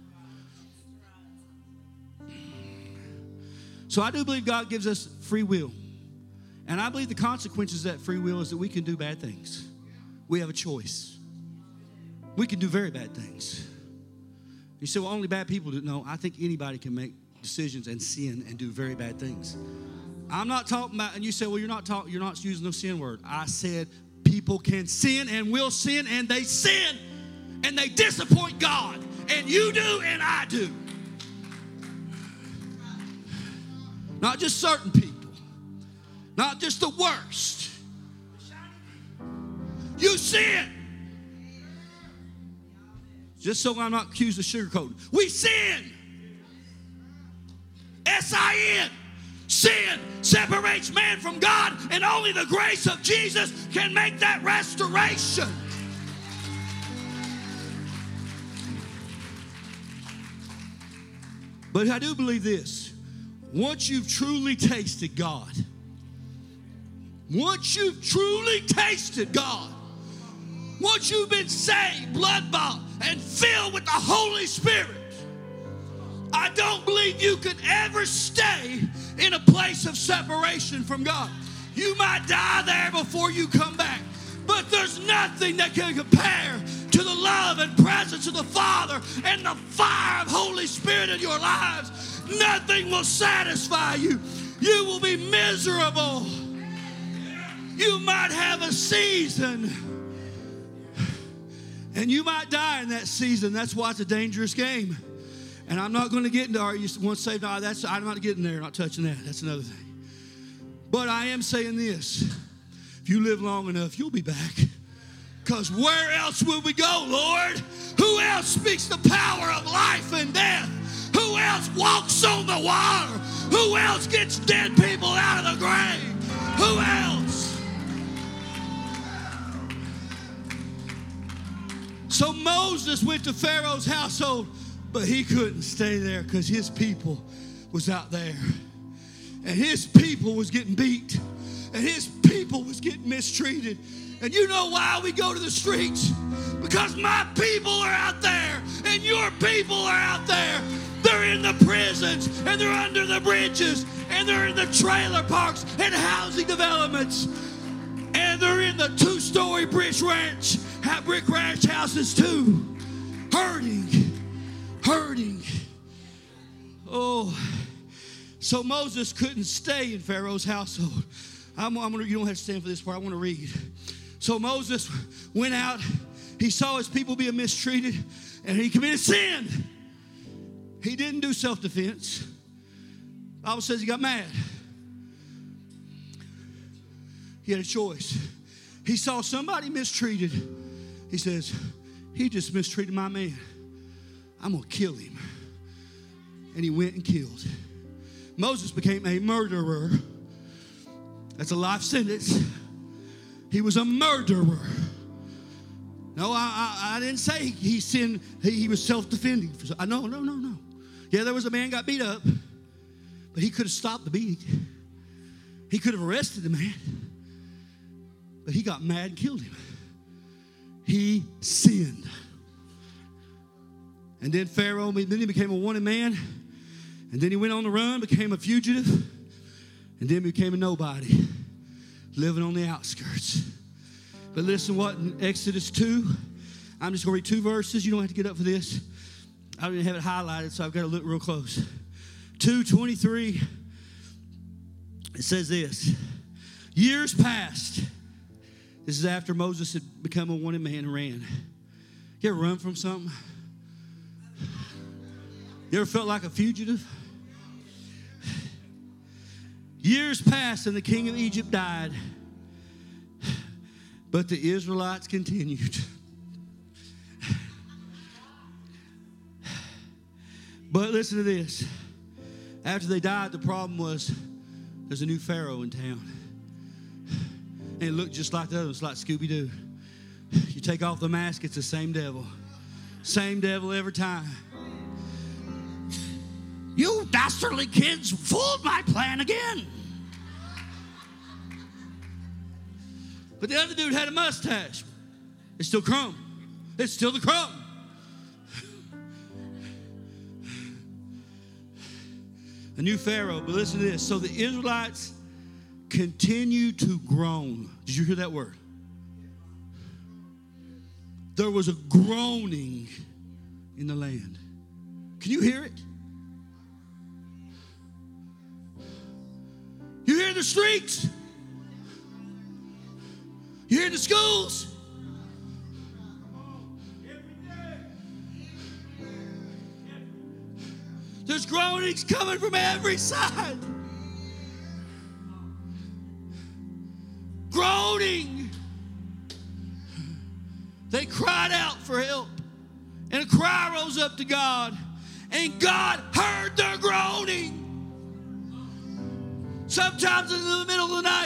So I do believe God gives us free will. And I believe the consequences of that free will is that we can do bad things. We have a choice. We can do very bad things. You say, well, only bad people do. No, I think anybody can make decisions and sin and do very bad things. I'm not talking about, and you say, well, you're not using the sin word. I said people can sin and will sin, and they sin. And they disappoint God. And you do and I do. Not just certain people. Not just the worst. You sin. Just so I'm not accused of sugarcoating. We sin. S-I-N. Sin separates man from God. And only the grace of Jesus can make that restoration. But I do believe this. Once you've truly tasted God, once you've been saved, blood-bought, and filled with the Holy Spirit, I don't believe you could ever stay in a place of separation from God. You might die there before you come back, but there's nothing that can compare to the love and presence of the Father and the fire of Holy Spirit in your lives. Nothing will satisfy you. You will be miserable. You might have a season, and you might die in that season. That's why it's a dangerous game. And I'm not going to get into, are you once saved? No, I'm not getting there, not touching that. That's another thing. But I am saying this. If you live long enough, you'll be back. Because where else will we go, Lord? Who else speaks the power of life and death? Who else walks on the water? Who else gets dead people out of the grave? Who else? So Moses went to Pharaoh's household, but he couldn't stay there because his people was out there. And his people was getting beat. And his people people was getting mistreated. And you know why we go to the streets? Because my people are out there and your people are out there. They're in the prisons and they're under the bridges and they're in the trailer parks and housing developments. And they're in the 2-story brick ranch houses too. Hurting. Oh, so Moses couldn't stay in Pharaoh's household. You don't have to stand for this part. I want to read. So Moses went out. He saw his people being mistreated, and he committed sin. He didn't do self-defense. The Bible says he got mad. He had a choice. He saw somebody mistreated. He says, he just mistreated my man. I'm going to kill him. And he went and killed. Moses became a murderer. That's a life sentence. He was a murderer. No, I didn't say he sinned. He was self-defending. No. Yeah, there was a man got beat up, but he could have stopped the beating. He could have arrested the man, but he got mad and killed him. He sinned. And then Pharaoh, then he became a wanted man, and then he went on the run, became a fugitive, and then became a nobody, living on the outskirts. But listen what, in Exodus 2, I'm just going to read 2 verses. You don't have to get up for this. I didn't have it highlighted, so I've got to look real close. 2:23, it says this. Years passed. This is after Moses had become a wanted man and ran. You ever run from something? You ever felt like a fugitive? Years passed and the king of Egypt died. But the Israelites continued. But listen to this. After they died, the problem was there's a new Pharaoh in town. And it looked just like the others, like Scooby-Doo. You take off the mask, it's the same devil. Same devil every time. You dastardly kids fooled my plan again. But the other dude had a mustache. It's still Crumb. It's still the Crumb. A new Pharaoh. But listen to this. So the Israelites continued to groan. Did you hear that word? There was a groaning in the land. Can you hear it? You hear the streets? You hear the schools? There's groanings coming from every side. Groaning. They cried out for help. And a cry rose up to God. And God heard their groaning. Sometimes in the middle of the night,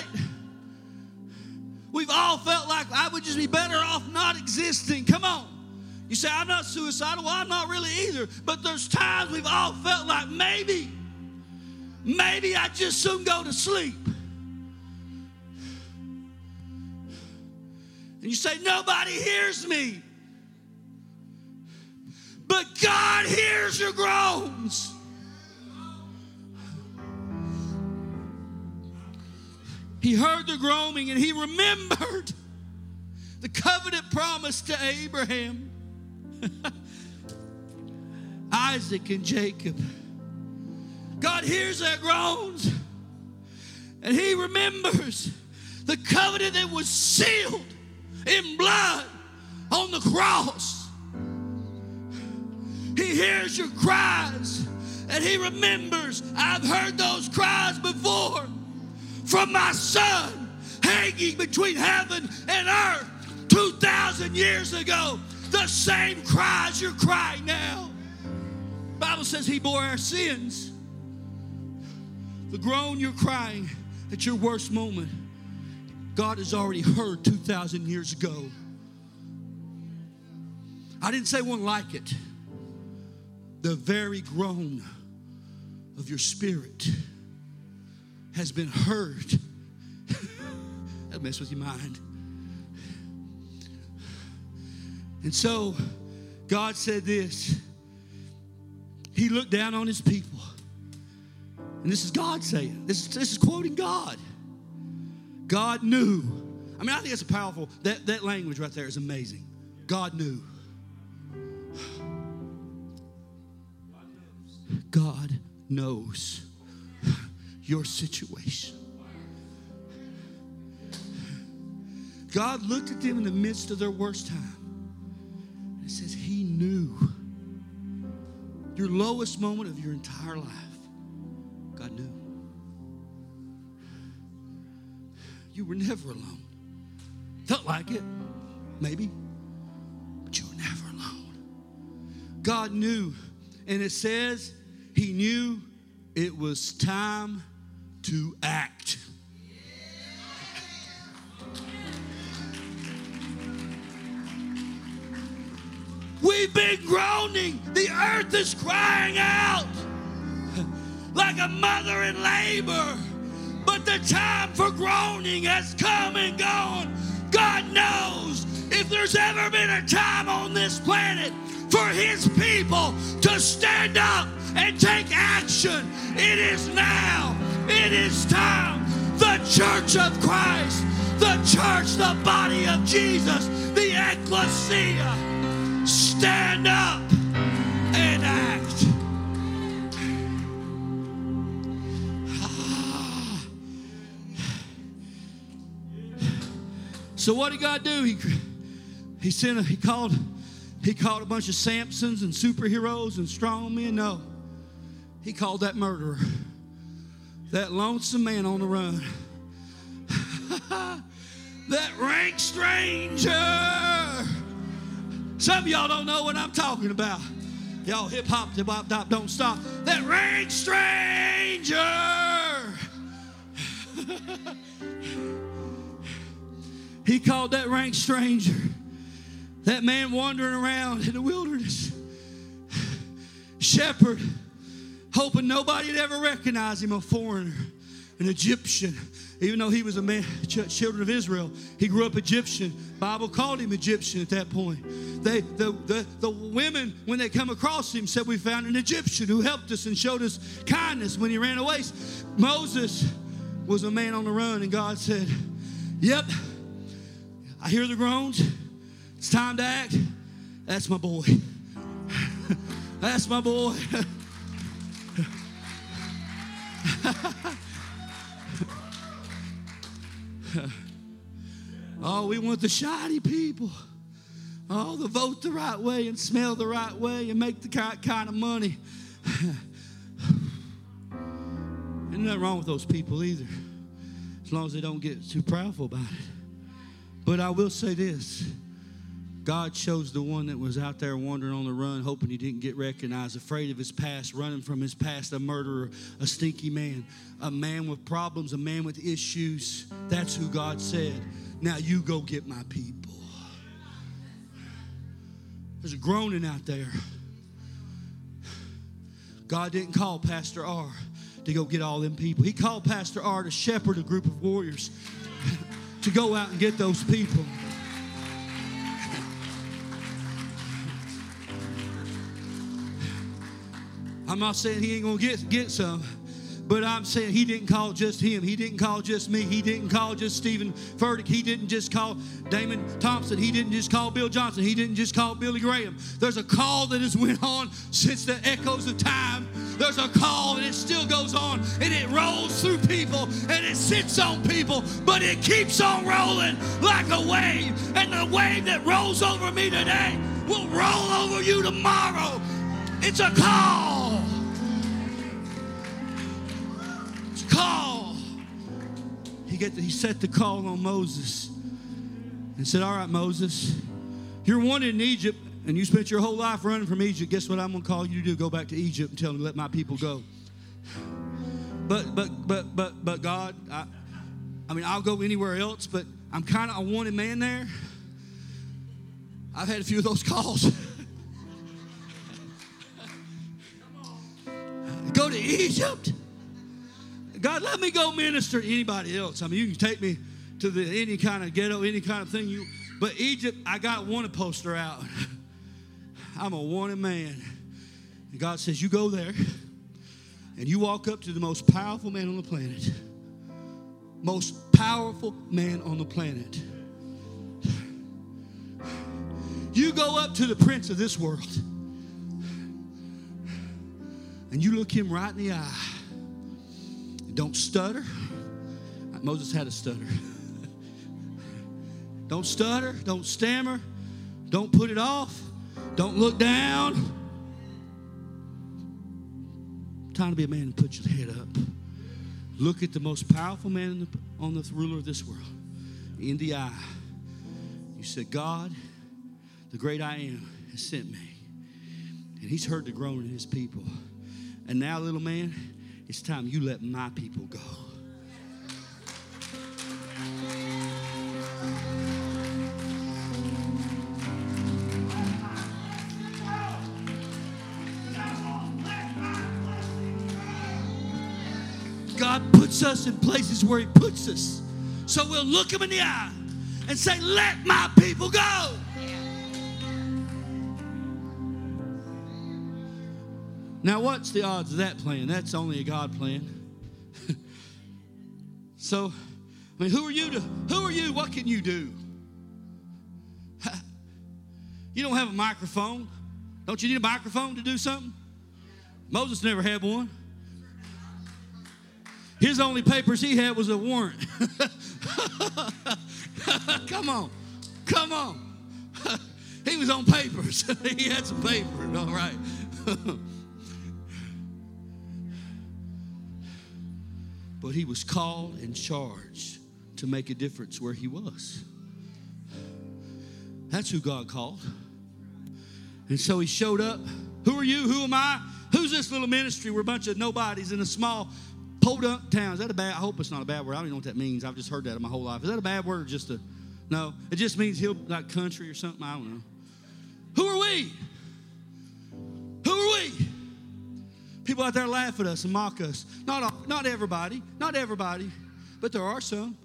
we've all felt like I would just be better off not existing. Come on. You say, I'm not suicidal. Well, I'm not really either. But there's times we've all felt like maybe I just soon go to sleep. And you say, nobody hears me. But God hears your groans. He heard the groaning and he remembered the covenant promise to Abraham, Isaac, and Jacob. God hears their groans and he remembers the covenant that was sealed in blood on the cross. He hears your cries and he remembers, I've heard those cries before. From my son hanging between heaven and earth 2,000 years ago. The same cries you're crying now. The Bible says he bore our sins. The groan you're crying at your worst moment, God has already heard 2,000 years ago. I didn't say one like it. The very groan of your spirit has been heard. That'll mess with your mind. And so God said this. He looked down on his people. And this is God saying. This is quoting God. God knew. I mean, I think it's a powerful, that language right there is amazing. God knew. God knows your situation. God looked at them in the midst of their worst time. And it says he knew your lowest moment of your entire life. God knew. You were never alone. Felt like it, maybe, but you were never alone. God knew, and it says he knew it was time to act. We've been groaning. The earth is crying out like a mother in labor. But the time for groaning has come and gone. God knows if there's ever been a time on this planet for his people to stand up and take action, it is now. It is time. The church of Christ, the church, the body of Jesus, the ecclesia, stand up and act. So what did God do? He called a bunch of Samsons and superheroes and strong men. No, he called that murderer, that lonesome man on the run, that rank stranger. Some of y'all don't know what I'm talking about. Y'all hip hop, don't stop. That rank stranger. He called that rank stranger, that man wandering around in the wilderness, shepherd, hoping nobody would ever recognize him, a foreigner, an Egyptian. Even though he was a man, children of Israel, he grew up Egyptian. Bible called him Egyptian at that point. The women, when they come across him, said, we found an Egyptian who helped us and showed us kindness when he ran away. Moses was a man on the run, and God said, yep, I hear the groans. It's time to act. That's my boy. That's my boy. Oh, we want the shiny people. Oh, to vote the right way and smell the right way and make the kind of money. Ain't nothing wrong with those people either, as long as they don't get too proudful about it. But I will say this. God chose the one that was out there wandering on the run, hoping he didn't get recognized, afraid of his past, running from his past, a murderer, a stinky man, a man with problems, a man with issues. That's who God said, now you go get my people. There's a groaning out there. God didn't call Pastor R to go get all them people. He called Pastor R to shepherd a group of warriors to go out and get those people. I'm not saying he ain't going to get some, but I'm saying he didn't call just him. He didn't call just me. He didn't call just Stephen Furtick. He didn't just call Damon Thompson. He didn't just call Bill Johnson. He didn't just call Billy Graham. There's a call that has went on since the echoes of time. There's a call, and it still goes on, and it rolls through people, and it sits on people, but it keeps on rolling like a wave. And the wave that rolls over me today will roll over you tomorrow. It's a call. It's a call. He set the call on Moses and said, all right, Moses, you're wanted in Egypt, and you spent your whole life running from Egypt. Guess what I'm going to call you to do? Go back to Egypt and tell them to let my people go. But God, I mean, I'll go anywhere else, but I'm kind of a wanted man there. I've had a few of those calls. Go to Egypt? God, let me go minister to anybody else. I mean, you can take me any kind of ghetto, any kind of thing. But Egypt, I got a wanted poster out. I'm a wanted man. And God says, you go there and you walk up to the most powerful man on the planet. Most powerful man on the planet. You go up to the prince of this world and you look him right in the eye. Don't stutter. Moses had a stutter. Don't stutter. Don't stammer. Don't put it off. Don't look down. Time to be a man and put your head up. Look at the most powerful man on the ruler of this world in the eye. You said, God, the great I am, has sent me. And he's heard the groaning of his people. And now, little man, it's time you let my people go. God puts us in places where he puts us. So we'll look him in the eye and say, let my people go. Now, what's the odds of that plan? That's only a God plan. So, I mean, who are you? What can you do? You don't have a microphone. Don't you need a microphone to do something? Moses never had one. His only papers he had was a warrant. Come on. He was on papers. He had some papers, all right. But he was called and charged to make a difference where he was. That's who God called. And so he showed up. Who are you? Who am I? Who's this little ministry? We're a bunch of nobodies in a small podunk town. Is that a bad? I hope it's not a bad word. I don't even know what that means. I've just heard that in my whole life. Is that a bad word or just a? No, it just means like country or something. I don't know. Who are we? Who are we? People out there laugh at us and mock us. Not everybody, but there are some.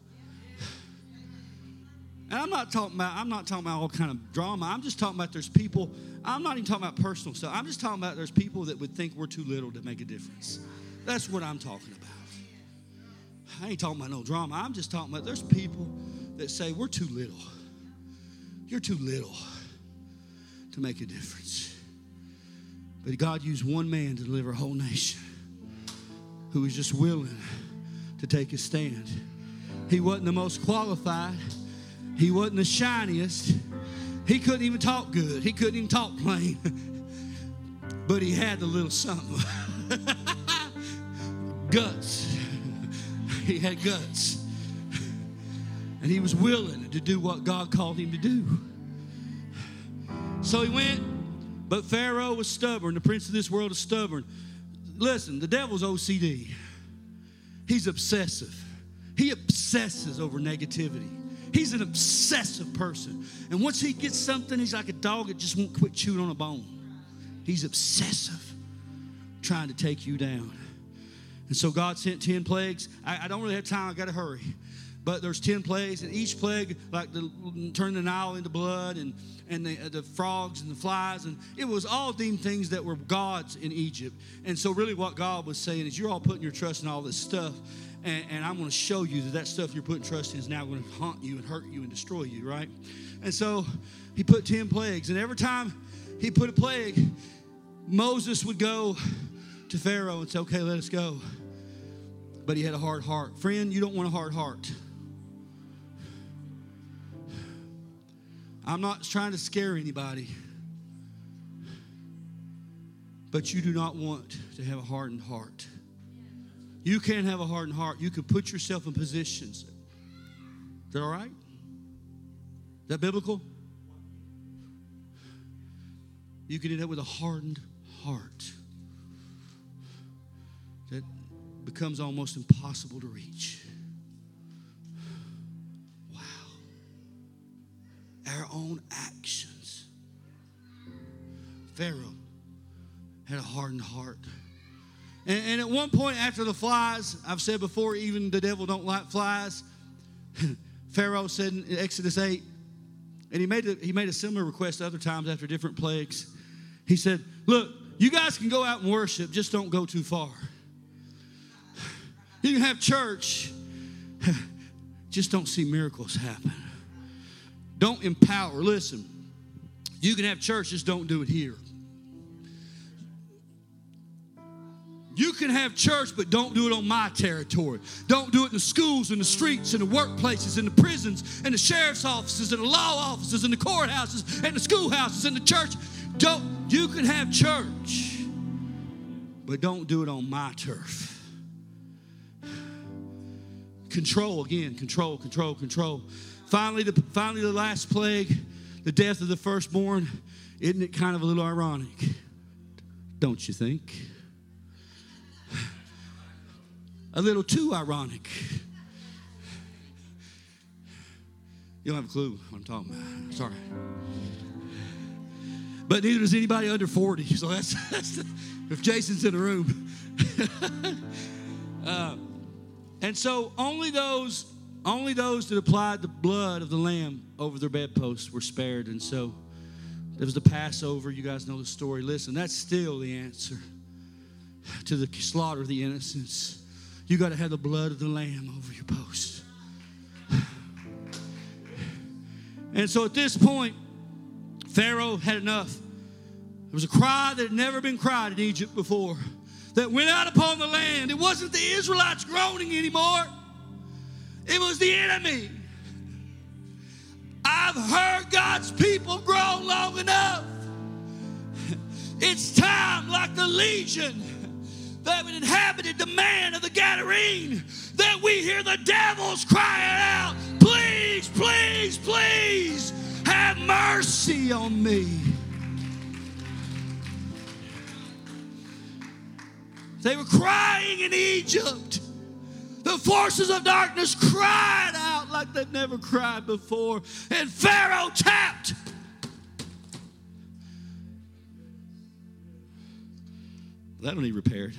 And I'm not talking about all kind of drama. I'm just talking about there's people. I'm not even talking about personal stuff. I'm just talking about there's people that would think we're too little to make a difference. That's what I'm talking about. I ain't talking about no drama. I'm just talking about there's people that say we're too little. You're too little to make a difference. But God used one man to deliver a whole nation who was just willing to take a stand. He wasn't the most qualified. He wasn't the shiniest. He couldn't even talk good. He couldn't even talk plain. But he had a little something. Guts. He had guts. And he was willing to do what God called him to do. So he went. But Pharaoh was stubborn. The prince of this world is stubborn. Listen, the devil's OCD. He's obsessive. He obsesses over negativity. He's an obsessive person. And once he gets something, he's like a dog that just won't quit chewing on a bone. He's obsessive, trying to take you down. And so God sent 10 plagues. I don't really have time. I got to hurry. But there's 10 plagues, and each plague, like turn the Nile into blood, and the frogs and the flies, and it was all deemed things that were gods in Egypt. And so really what God was saying is you're all putting your trust in all this stuff, and I'm going to show you that stuff you're putting trust in is now going to haunt you and hurt you and destroy you, right? And so he put 10 plagues, and every time he put a plague, Moses would go to Pharaoh and say, okay, let us go. But he had a hard heart. Friend, you don't want a hard heart. I'm not trying to scare anybody, but you do not want to have a hardened heart. You can't have a hardened heart. You can put yourself in positions. Is that all right? Is that biblical? You can end up with a hardened heart that becomes almost impossible to reach. Our own actions. Pharaoh had a hardened heart. And at one point after the flies, I've said before, even the devil don't like flies. Pharaoh said in Exodus 8, and he made a similar request other times after different plagues. He said, look, you guys can go out and worship, just don't go too far. You can have church, just don't see miracles happen. Don't empower. Listen, you can have church, just don't do it here. You can have church, but don't do it on my territory. Don't do it in the schools, in the streets, in the workplaces, in the prisons, in the sheriff's offices, in the law offices, in the courthouses, in the schoolhouses, in the church. You can have church, but don't do it on my turf. Control again, control. Finally, the last plague, the death of the firstborn. Isn't it kind of a little ironic? Don't you think? A little too ironic. You don't have a clue what I'm talking about. Sorry. But neither does anybody under 40. So that's if Jason's in the room. And so only those that applied the blood of the lamb over their bedposts were spared. And so there was the Passover. You guys know the story. Listen, that's still the answer to the slaughter of the innocents. You got to have the blood of the lamb over your post. And so at this point, Pharaoh had enough. There was a cry that had never been cried in Egypt before that went out upon the land. It wasn't the Israelites groaning anymore. It was the enemy. I've heard God's people groan long enough. It's time, like the legion that inhabited the man of the Gadarene, that we hear the devils crying out, please, please, please, have mercy on me. They were crying in Egypt. The forces of darkness cried out like they'd never cried before. And Pharaoh tapped. That'll need repaired.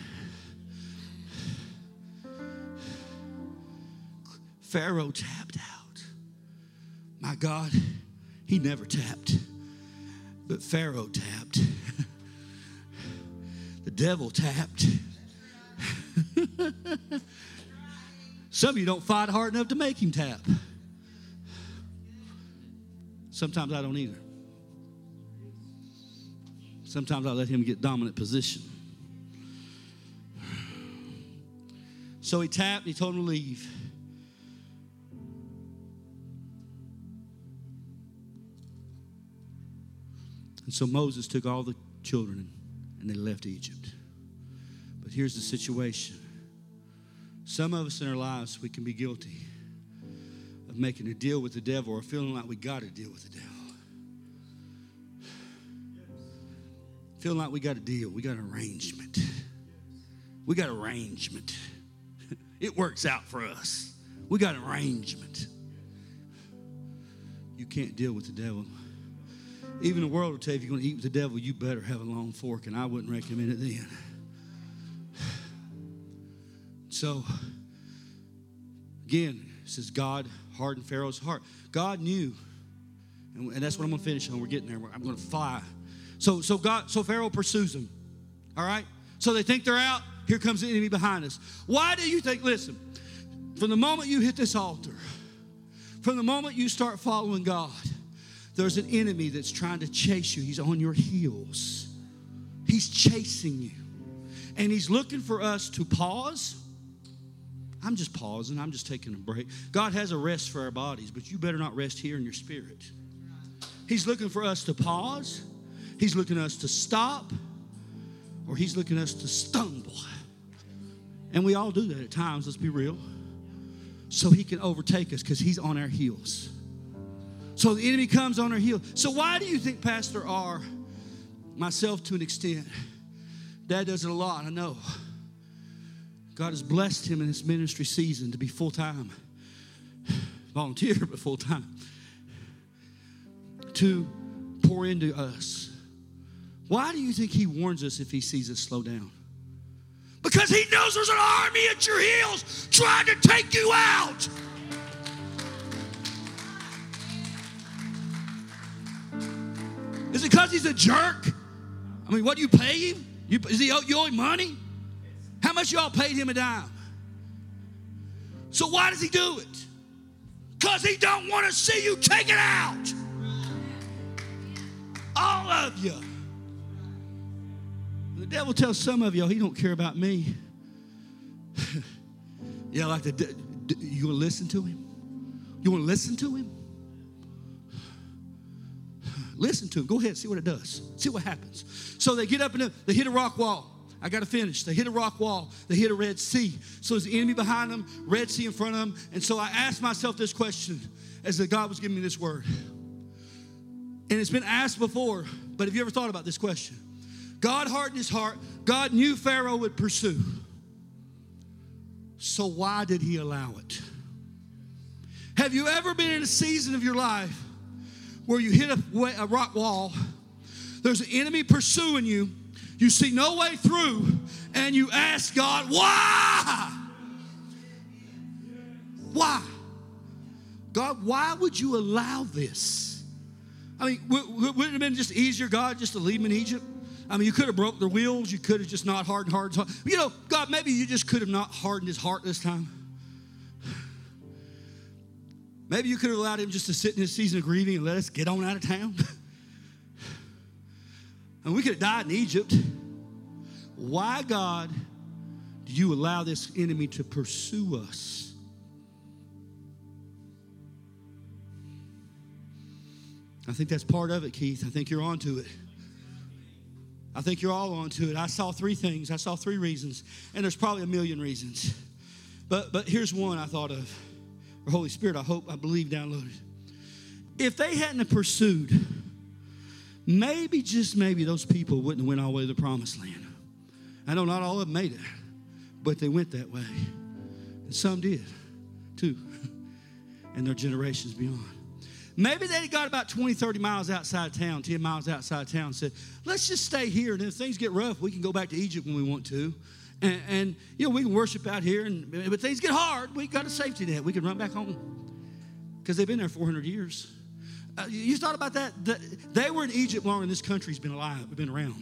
Pharaoh tapped out. My God, he never tapped. But Pharaoh tapped. The devil tapped. Some of you don't fight hard enough to make him tap. Sometimes I don't either. Sometimes I let him get dominant position. So he tapped, he told him to leave. And so Moses took all the children and they left Egypt. But here's the situation. Some of us in our lives, we can be guilty of making a deal with the devil or feeling like we got to deal with the devil. Feeling like we got a deal. We got an arrangement. We got arrangement. It works out for us. We got an arrangement. You can't deal with the devil. Even the world will tell you if you're going to eat with the devil, you better have a long fork, and I wouldn't recommend it then. So, again, it says God hardened Pharaoh's heart. God knew, and that's what I'm going to finish on. We're getting there. I'm going to fly. So Pharaoh pursues them. All right? So they think they're out. Here comes the enemy behind us. Why do you think, listen, from the moment you hit this altar, from the moment you start following God, there's an enemy that's trying to chase you. He's on your heels. He's chasing you. And he's looking for us to pause. I'm just pausing. I'm just taking a break. God has a rest for our bodies, but you better not rest here in your spirit. He's looking for us to pause. He's looking at us to stop. Or he's looking at us to stumble. And we all do that at times, let's be real. So he can overtake us because he's on our heels. So the enemy comes on our heels. So why do you think Pastor R, myself to an extent, Dad does it a lot, I know. God has blessed him in this ministry season to be full-time. Volunteer, but full-time. To pour into us. Why do you think he warns us if he sees us slow down? Because he knows there's an army at your heels trying to take you out. Is it because he's a jerk? I mean, what do you pay him? You owe him money? How much y'all paid him a dime? So why does he do it? Because he don't want to see you take it out. All of you. The devil tells some of y'all he don't care about me. Yeah, like you want to listen to him? You want to listen to him? Listen to him. Go ahead, see what it does. See what happens. So they get up and they hit a rock wall. I got to finish. They hit a rock wall. They hit a Red Sea. So there's the enemy behind them, Red Sea in front of them. And so I asked myself this question as God was giving me this word. And it's been asked before, but have you ever thought about this question? God hardened his heart. God knew Pharaoh would pursue. So why did he allow it? Have you ever been in a season of your life where you hit a rock wall, there's an enemy pursuing you, you see no way through, and you ask God, why? Why? God, why would you allow this? I mean, wouldn't it have been just easier, God, just to leave them in Egypt? I mean, you could have broke their wheels. You could have just not hardened his heart. You know, God, maybe you just could have not hardened his heart this time. Maybe you could have allowed him just to sit in his season of grieving and let us get on out of town. And we could have died in Egypt. Why, God, did you allow this enemy to pursue us? I think that's part of it, Keith. I think you're onto it. I think you're all onto it. I saw three things. I saw three reasons. And there's probably a million reasons. But here's one I thought of. The Holy Spirit, I believe, downloaded. If they hadn't have pursued, maybe, just maybe, those people wouldn't have went all the way to the promised land. I know not all of them made it, but they went that way. And some did, too. And their generations beyond. Maybe they got about 20, 30 miles outside of town, 10 miles outside of town, and said, let's just stay here, and if things get rough, we can go back to Egypt when we want to. And you know, we can worship out here, but things get hard, we got a safety net. We can run back home because they've been there 400 years. You thought about that? They were in Egypt longer than this country's been alive, been around.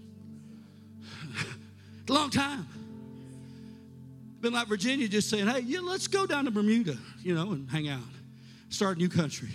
A long time. Been like Virginia just saying, hey, yeah, let's go down to Bermuda, and hang out. Start a new country.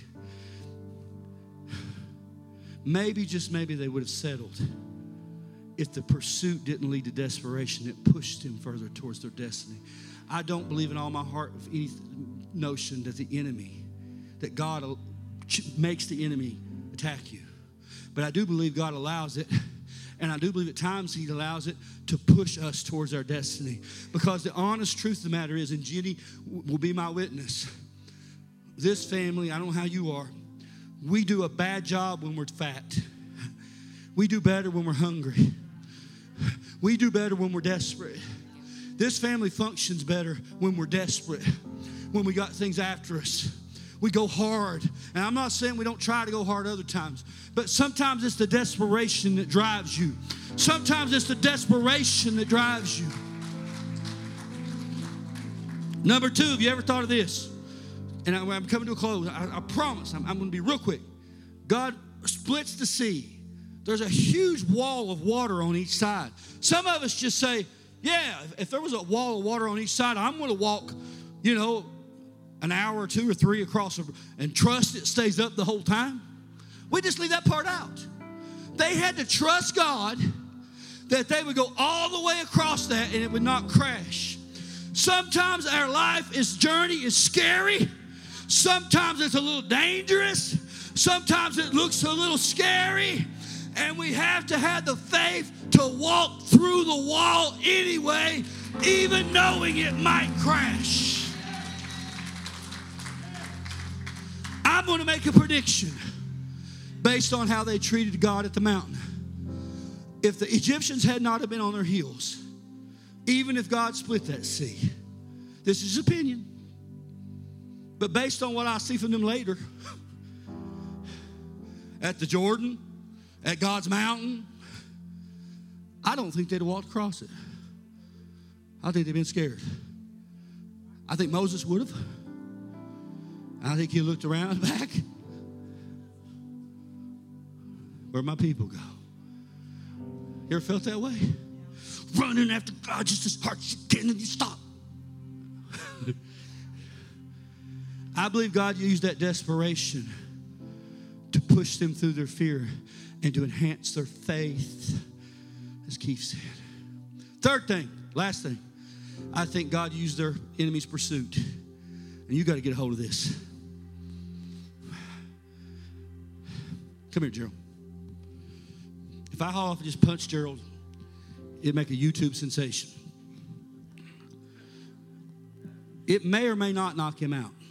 Maybe, just maybe, they would have settled if the pursuit didn't lead to desperation. It pushed them further towards their destiny. I don't believe in all my heart of any notion that that God makes the enemy attack you. But I do believe God allows it. And I do believe at times he allows it to push us towards our destiny. Because the honest truth of the matter is, and Jenny will be my witness, this family, I don't know how you are, we do a bad job when we're fat. We do better when we're hungry. We do better when we're desperate. This family functions better when we're desperate, when we got things after us. We go hard. And I'm not saying we don't try to go hard other times, but sometimes it's the desperation that drives you. Sometimes it's the desperation that drives you. Number two, have you ever thought of this? And I'm coming to a close. I promise, I'm going to be real quick. God splits the sea. There's a huge wall of water on each side. Some of us just say, yeah, if there was a wall of water on each side, I'm going to walk, an hour or two or three across and trust it stays up the whole time. We just leave that part out. They had to trust God that they would go all the way across that and it would not crash. Sometimes our journey is scary. Sometimes it's a little dangerous. Sometimes it looks a little scary. And we have to have the faith to walk through the wall anyway, even knowing it might crash. I'm going to make a prediction based on how they treated God at the mountain. If the Egyptians had not have been on their heels, even if God split that sea, this is opinion, but based on what I see from them later, at the Jordan, at God's mountain, I don't think they'd have walked across it. I think they'd been scared. I think Moses would have. I think he looked around back. Where'd my people go? You ever felt that way? Running after God just as hard as you can and you stop. I believe God used that desperation to push them through their fear and to enhance their faith, as Keith said. Third thing, last thing, I think God used their enemy's pursuit. And you got to get a hold of this. Come here, Gerald. If I haul off and just punch Gerald, it'd make a YouTube sensation. It may or may not knock him out.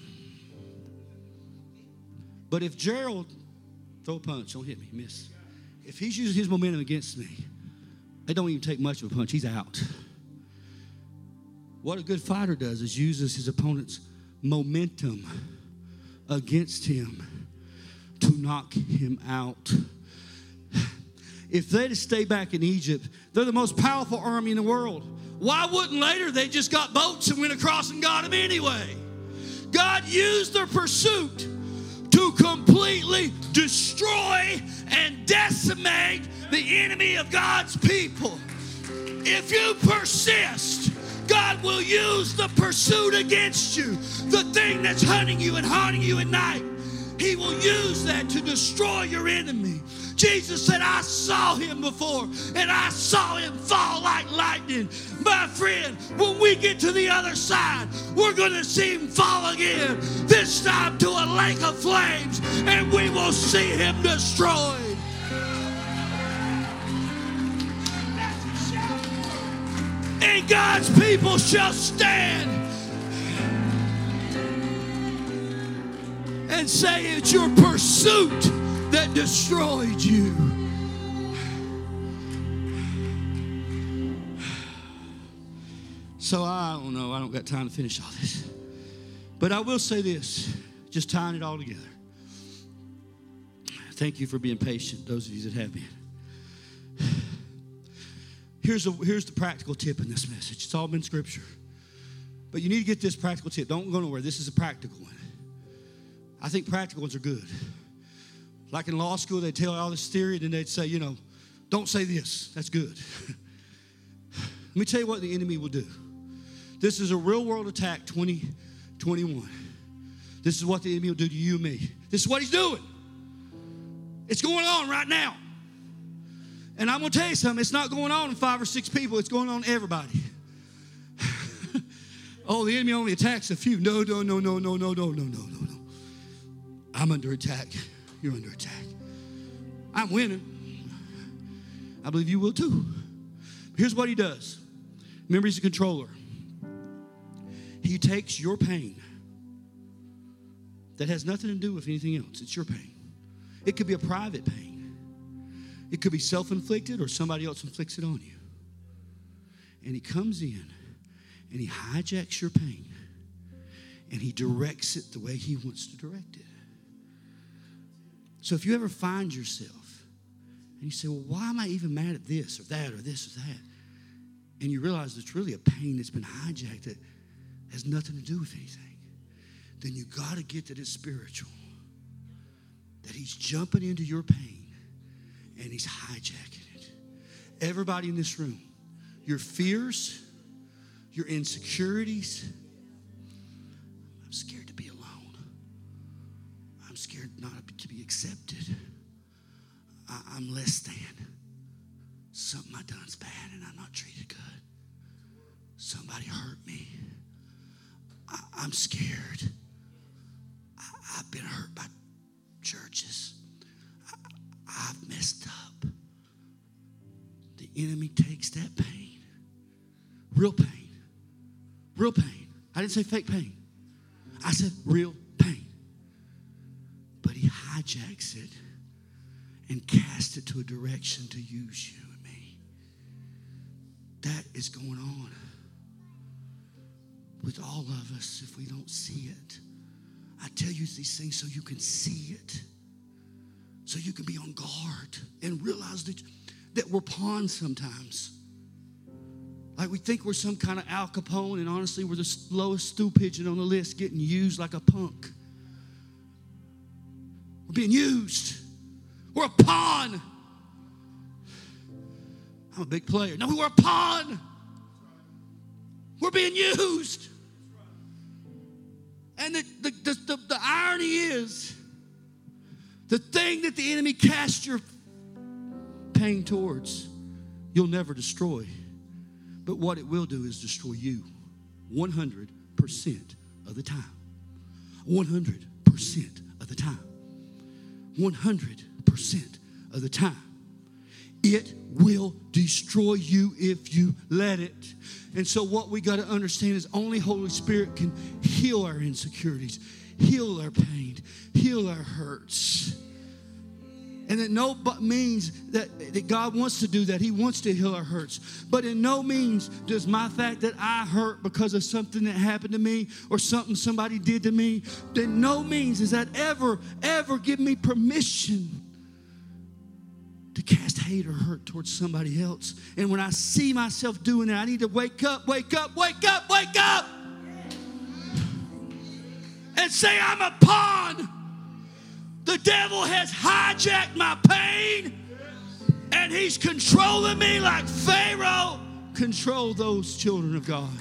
But if Gerald, throw a punch, don't hit me, miss. If he's using his momentum against me, it don't even take much of a punch. He's out. What a good fighter does is uses his opponent's momentum against him to knock him out. If they'd stay back in Egypt, they're the most powerful army in the world. Why wouldn't later they just got boats and went across and got them anyway? God used their pursuit to completely destroy and decimate the enemy of God's people. If you persist, God will use the pursuit against you, the thing that's hunting you and haunting you at night. He will use that to destroy your enemy. Jesus said, I saw him before, and I saw him fall like lightning. My friend, when we get to the other side, we're going to see him fall again, this time to a lake of flames, and we will see him destroyed. And God's people shall stand and say it's your pursuit that destroyed you. So I don't know. I don't got time to finish all this. But I will say this, just tying it all together. Thank you for being patient, those of you that have been. Here's the practical tip in this message. It's all been scripture. But you need to get this practical tip. Don't go nowhere. This is a practical one. I think practical ones are good. Like in law school, they'd tell all this theory, and then they'd say, don't say this. That's good. Let me tell you what the enemy will do. This is a real world attack 2021. This is what the enemy will do to you and me. This is what he's doing. It's going on right now. And I'm going to tell you something. It's not going on in 5 or 6 people. It's going on everybody. Oh, the enemy only attacks a few. No. I'm under attack. You're under attack. I'm winning. I believe you will too. Here's what he does. Remember, he's a controller. He takes your pain that has nothing to do with anything else. It's your pain. It could be a private pain. It could be self-inflicted or somebody else inflicts it on you. And he comes in and he hijacks your pain and he directs it the way he wants to direct it. So if you ever find yourself and you say, well, why am I even mad at this or that or this or that? And you realize it's really a pain that's been hijacked that has nothing to do with anything. Then you got to get that it's spiritual. That he's jumping into your pain and he's hijacking it. Everybody in this room, your fears, your insecurities. I'm scared to be alone. I'm scared not to be accepted. I'm less than. Something I done's bad and I'm not treated good. Somebody hurt me. I'm scared. I've been hurt by churches. I've messed up. The enemy takes that pain. Real pain. Real pain. I didn't say fake pain. I said real pain. But he hijacks it and casts it to a direction to use you and me. That is going on with all of us if we don't see it. I tell you these things so you can see it. So you can be on guard and realize that we're pawns sometimes. Like we think we're some kind of Al Capone, and honestly, we're the lowest stool pigeon on the list getting used like a punk. We're being used. We're a pawn. I'm a big player. No, we're a pawn. We're being used. And the irony is, the thing that the enemy casts your pain towards, you'll never destroy. But what it will do is destroy you 100% of the time. 100% of the time. 100% of the time. It will destroy you if you let it. And so what we got to understand is only Holy Spirit can heal our insecurities, heal our pain, heal our hurts. And that no means that God wants to do that. He wants to heal our hurts. But in no means does my fact that I hurt because of something that happened to me or something somebody did to me, then no means does that ever give me permission to cast hate or hurt towards somebody else. And when I see myself doing that, I need to wake up, and say, I'm a pawn. The devil has hijacked my pain, and he's controlling me like Pharaoh controlled those children of God.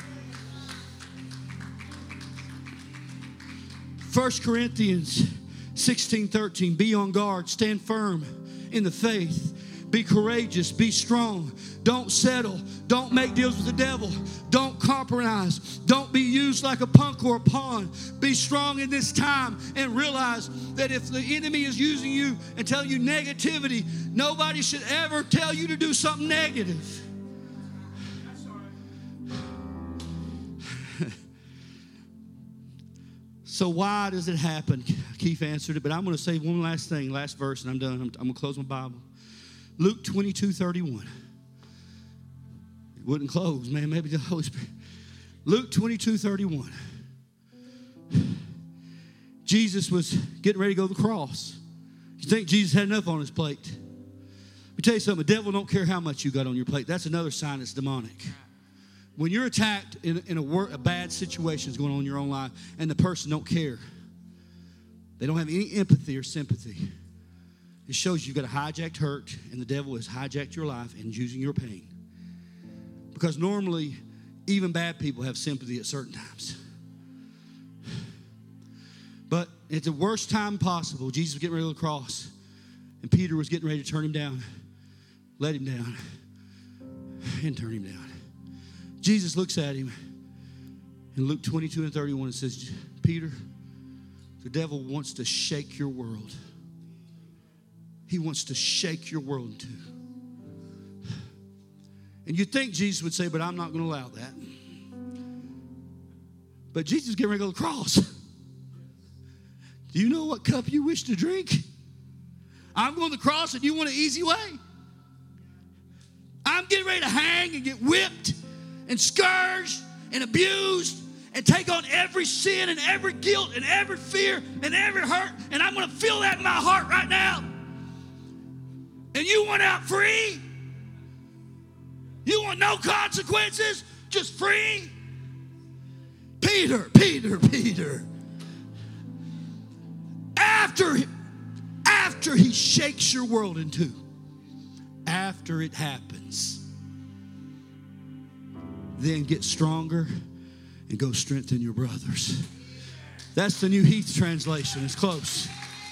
1 Corinthians 16:13, be on guard, stand firm in the faith. Be courageous, be strong. Don't settle. Don't make deals with the devil. Don't compromise. Don't be used like a punk or a pawn. Be strong in this time and realize that if the enemy is using you and telling you negativity, nobody should ever tell you to do something negative. So why does it happen? Keith answered it, but I'm going to say one last thing, last verse, and I'm done. I'm going to close my Bible. Luke 22:31. It wouldn't close, man. Maybe the Holy Spirit. Luke 22:31. Jesus was getting ready to go to the cross. You think Jesus had enough on his plate? Let me tell you something. The devil don't care how much you got on your plate. That's another sign it's demonic. When you're attacked in a bad situation is going on in your own life and the person don't care, they don't have any empathy or sympathy, it shows you've got a hijacked hurt and the devil has hijacked your life and using your pain. Because normally, even bad people have sympathy at certain times. But at the worst time possible, Jesus was getting ready to the cross and Peter was getting ready to turn him down, let him down, and turn him down. Jesus looks at him in Luke 22:31 and says, Peter, the devil wants to shake your world. He wants to shake your world in two. And you'd think Jesus would say, but I'm not going to allow that. But Jesus is getting ready to go to the cross. Do you know what cup you wish to drink? I'm going to the cross and you want an easy way? I'm getting ready to hang and get whipped and scourged and abused and take on every sin and every guilt and every fear and every hurt, and I'm going to feel that in my heart right now. And you want out free? You want no consequences? Just free? Peter. After he shakes your world in two, after it happens, then get stronger and go strengthen your brothers. That's the New Heath translation. It's close.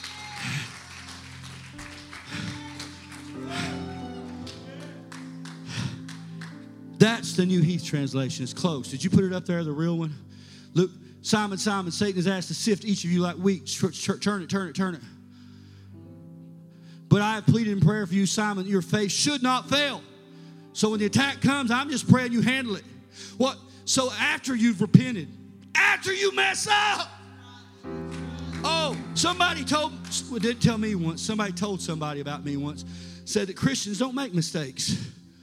That's the New Heath translation. It's close. Did you put it up there, the real one? Luke, Simon, Satan is asked to sift each of you like wheat. Turn it. But I have pleaded in prayer for you, Simon, that your faith should not fail. So when the attack comes, I'm just praying you handle it. What? So after you've repented, after you mess up. Oh, didn't tell me once. Somebody told somebody about me once. Said that Christians don't make mistakes.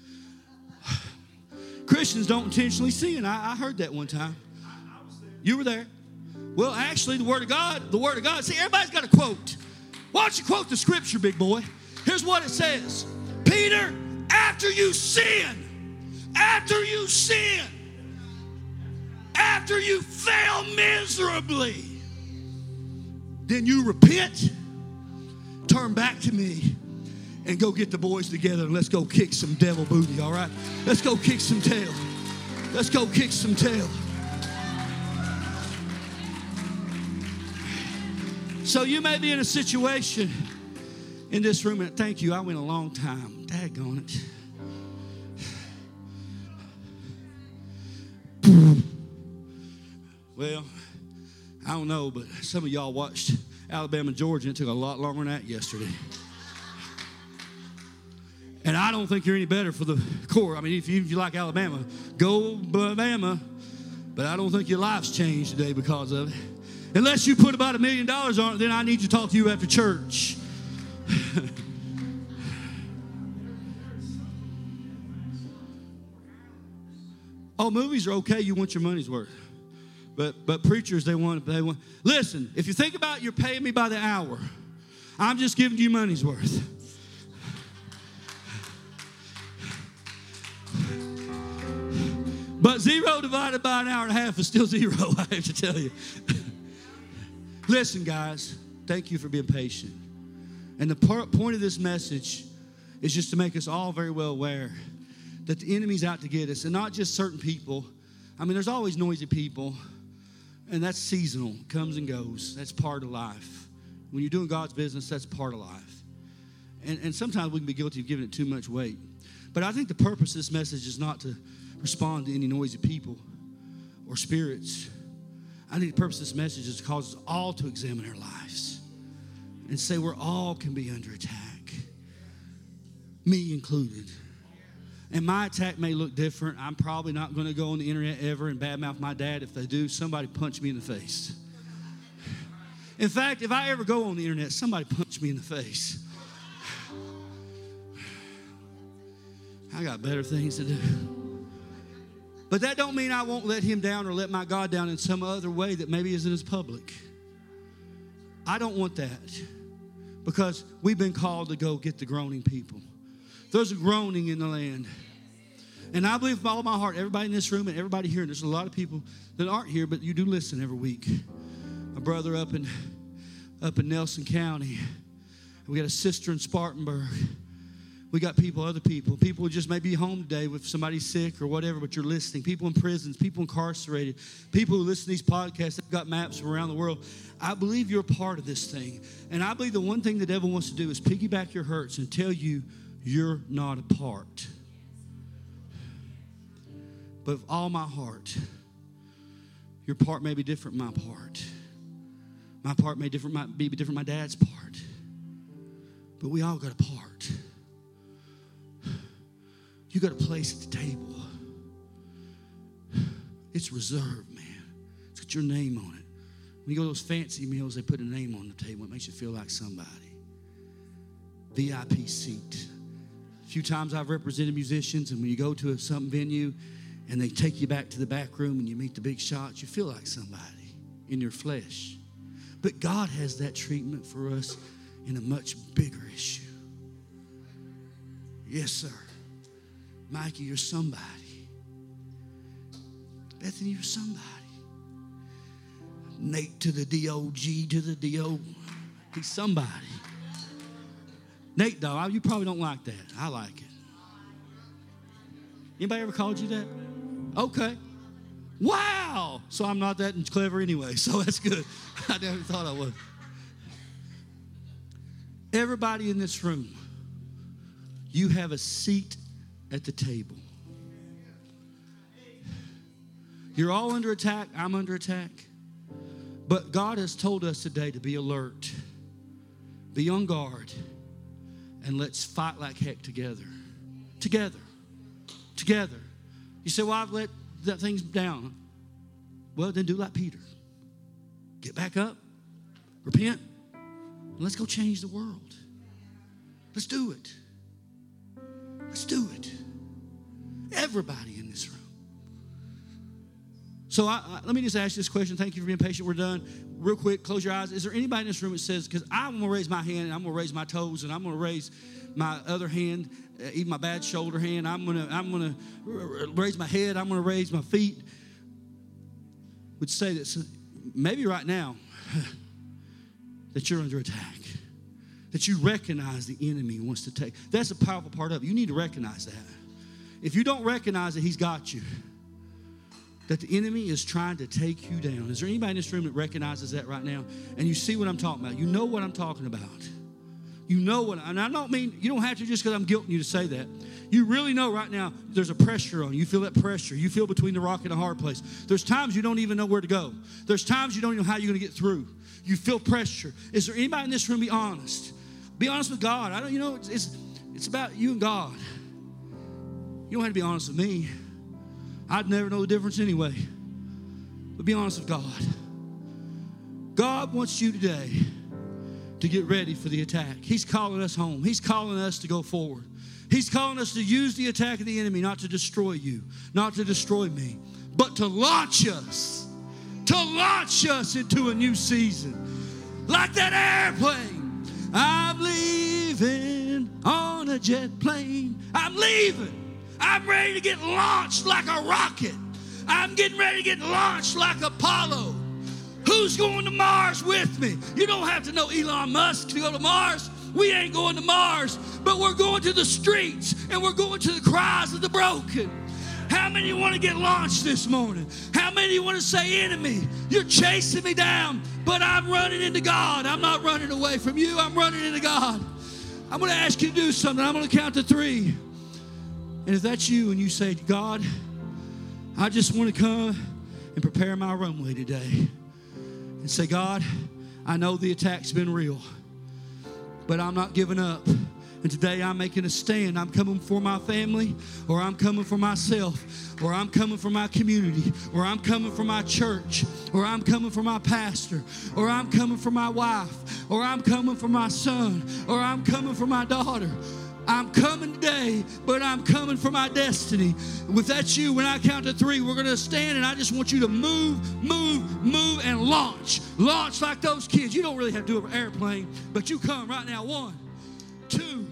Christians don't intentionally sin. I heard that one time. You were there. Well, actually, the Word of God. See, everybody's got a quote. Why don't you quote the Scripture, big boy? Here's what it says. Peter, after you sin, after you fail miserably, then you repent, turn back to me, and go get the boys together and let's go kick some devil booty, all right? Let's go kick some tail. Let's go kick some tail. So you may be in a situation in this room, and thank you, I went a long time. Daggone it. Well, I don't know, but some of y'all watched Alabama, Georgia, and it took a lot longer than that yesterday. And I don't think you're any better for the core. I mean, if you like Alabama, go Alabama. But I don't think your life's changed today because of it. Unless you put about $1 million on it, then I need to talk to you after church. Oh, movies are okay. You want your money's worth. But preachers, they want. Listen, if you think about you're paying me by the hour, I'm just giving you money's worth. But 0 divided by an hour and a half is still 0, I have to tell you. Listen, guys, thank you for being patient. And the point of this message is just to make us all very well aware that the enemy's out to get us, and not just certain people. I mean, there's always noisy people, and that's seasonal. It comes and goes. That's part of life. When you're doing God's business, that's part of life. And sometimes we can be guilty of giving it too much weight. But I think the purpose of this message is not to respond to any noisy people or spirits. I think the purpose of this message is to cause us all to examine our lives and say we're all can be under attack, me included. And my attack may look different. I'm probably not going to go on the internet ever and badmouth my dad. If they do, somebody punch me in the face. In fact, if I ever go on the internet, somebody punch me in the face. I got better things to do. But that don't mean I won't let him down or let my God down in some other way that maybe isn't as public. I don't want that, because we've been called to go get the groaning people. There's a groaning in the land. And I believe with all my heart, everybody in this room and everybody here, and there's a lot of people that aren't here, but you do listen every week. My brother up in Nelson County. We got a sister in Spartanburg. We got other people who just may be home today with somebody sick or whatever, but you're listening. People in prisons, people incarcerated, people who listen to these podcasts that have got maps from around the world. I believe you're a part of this thing. And I believe the one thing the devil wants to do is piggyback your hurts and tell you you're not a part. But with all my heart, your part may be different from my part. My part may be different from my dad's part. But we all got a part. You got a place at the table. It's reserved, man. It's got your name on it. When you go to those fancy meals, they put a name on the table. It makes you feel like somebody. VIP seat. A few times I've represented musicians, and when you go to some venue and they take you back to the back room and you meet the big shots, you feel like somebody in your flesh. But God has that treatment for us in a much bigger issue. Yes, sir. Mikey, you're somebody. Bethany, you're somebody. Nate to the D-O-G to the D-O. He's somebody. Nate, though, you probably don't like that. I like it. Anybody ever called you that? Okay. Wow. So I'm not that clever anyway, so that's good. I never thought I was. Everybody in this room, you have a seat at the table. You're all under attack. I'm under attack. But God has told us today to be alert, be on guard, and let's fight like heck together. Together. Together. You say, well, I've let that things down. Well, then do like Peter. Get back up. Repent. And let's go change the world. Let's do it. Let's do it. Everybody in this room. So let me just ask you this question. Thank you for being patient. We're done. Real quick, close your eyes. Is there anybody in this room that says, because I'm going to raise my hand, and I'm going to raise my toes, and I'm going to raise my other hand, even my bad shoulder hand. I'm going to raise my head. I'm going to raise my feet. Would say that maybe right now that you're under attack. that you recognize the enemy wants to take. That's a powerful part of it. You need to recognize that. If you don't recognize that he's got you, that the enemy is trying to take you down. Is there anybody in this room that recognizes that right now? And you see what I'm talking about. You know what I'm talking about. You know what, and I don't mean, you don't have to just because I'm guilting you to say that. You really know right now there's a pressure on you. You feel that pressure. You feel between the rock and a hard place. There's times you don't even know where to go. There's times you don't know how you're going to get through. You feel pressure. Is there anybody in this room? Be honest. Be honest with God. I don't, you know, it's about you and God. You don't have to be honest with me. I'd never know the difference anyway. But be honest with God. God wants you today to get ready for the attack. He's calling us home. He's calling us to go forward. He's calling us to use the attack of the enemy not to destroy you, not to destroy me, but to launch us into a new season. Like that airplane. I'm leaving on a jet plane. I'm leaving. I'm ready to get launched like a rocket. I'm getting ready to get launched like Apollo. Who's going to Mars with me? You don't have to know Elon Musk to go to Mars. We ain't going to Mars, but we're going to the streets and we're going to the cries of the broken. How many want to get launched this morning? How many want to say, enemy, you're chasing me down, but I'm running into God. I'm not running away from you. I'm running into God. I'm going to ask you to do something. I'm going to count to 3. And if that's you and you say, God, I just want to come and prepare my runway today. And say, God, I know the attack's been real, but I'm not giving up. And today I'm making a stand. I'm coming for my family, or I'm coming for myself, or I'm coming for my community, or I'm coming for my church, or I'm coming for my pastor, or I'm coming for my wife, or I'm coming for my son, or I'm coming for my daughter. I'm coming today, but I'm coming for my destiny. If that's you, when I count to 3, we're going to stand, and I just want you to move, and launch. Launch like those kids. You don't really have to do an airplane, but you come right now. 1, 2,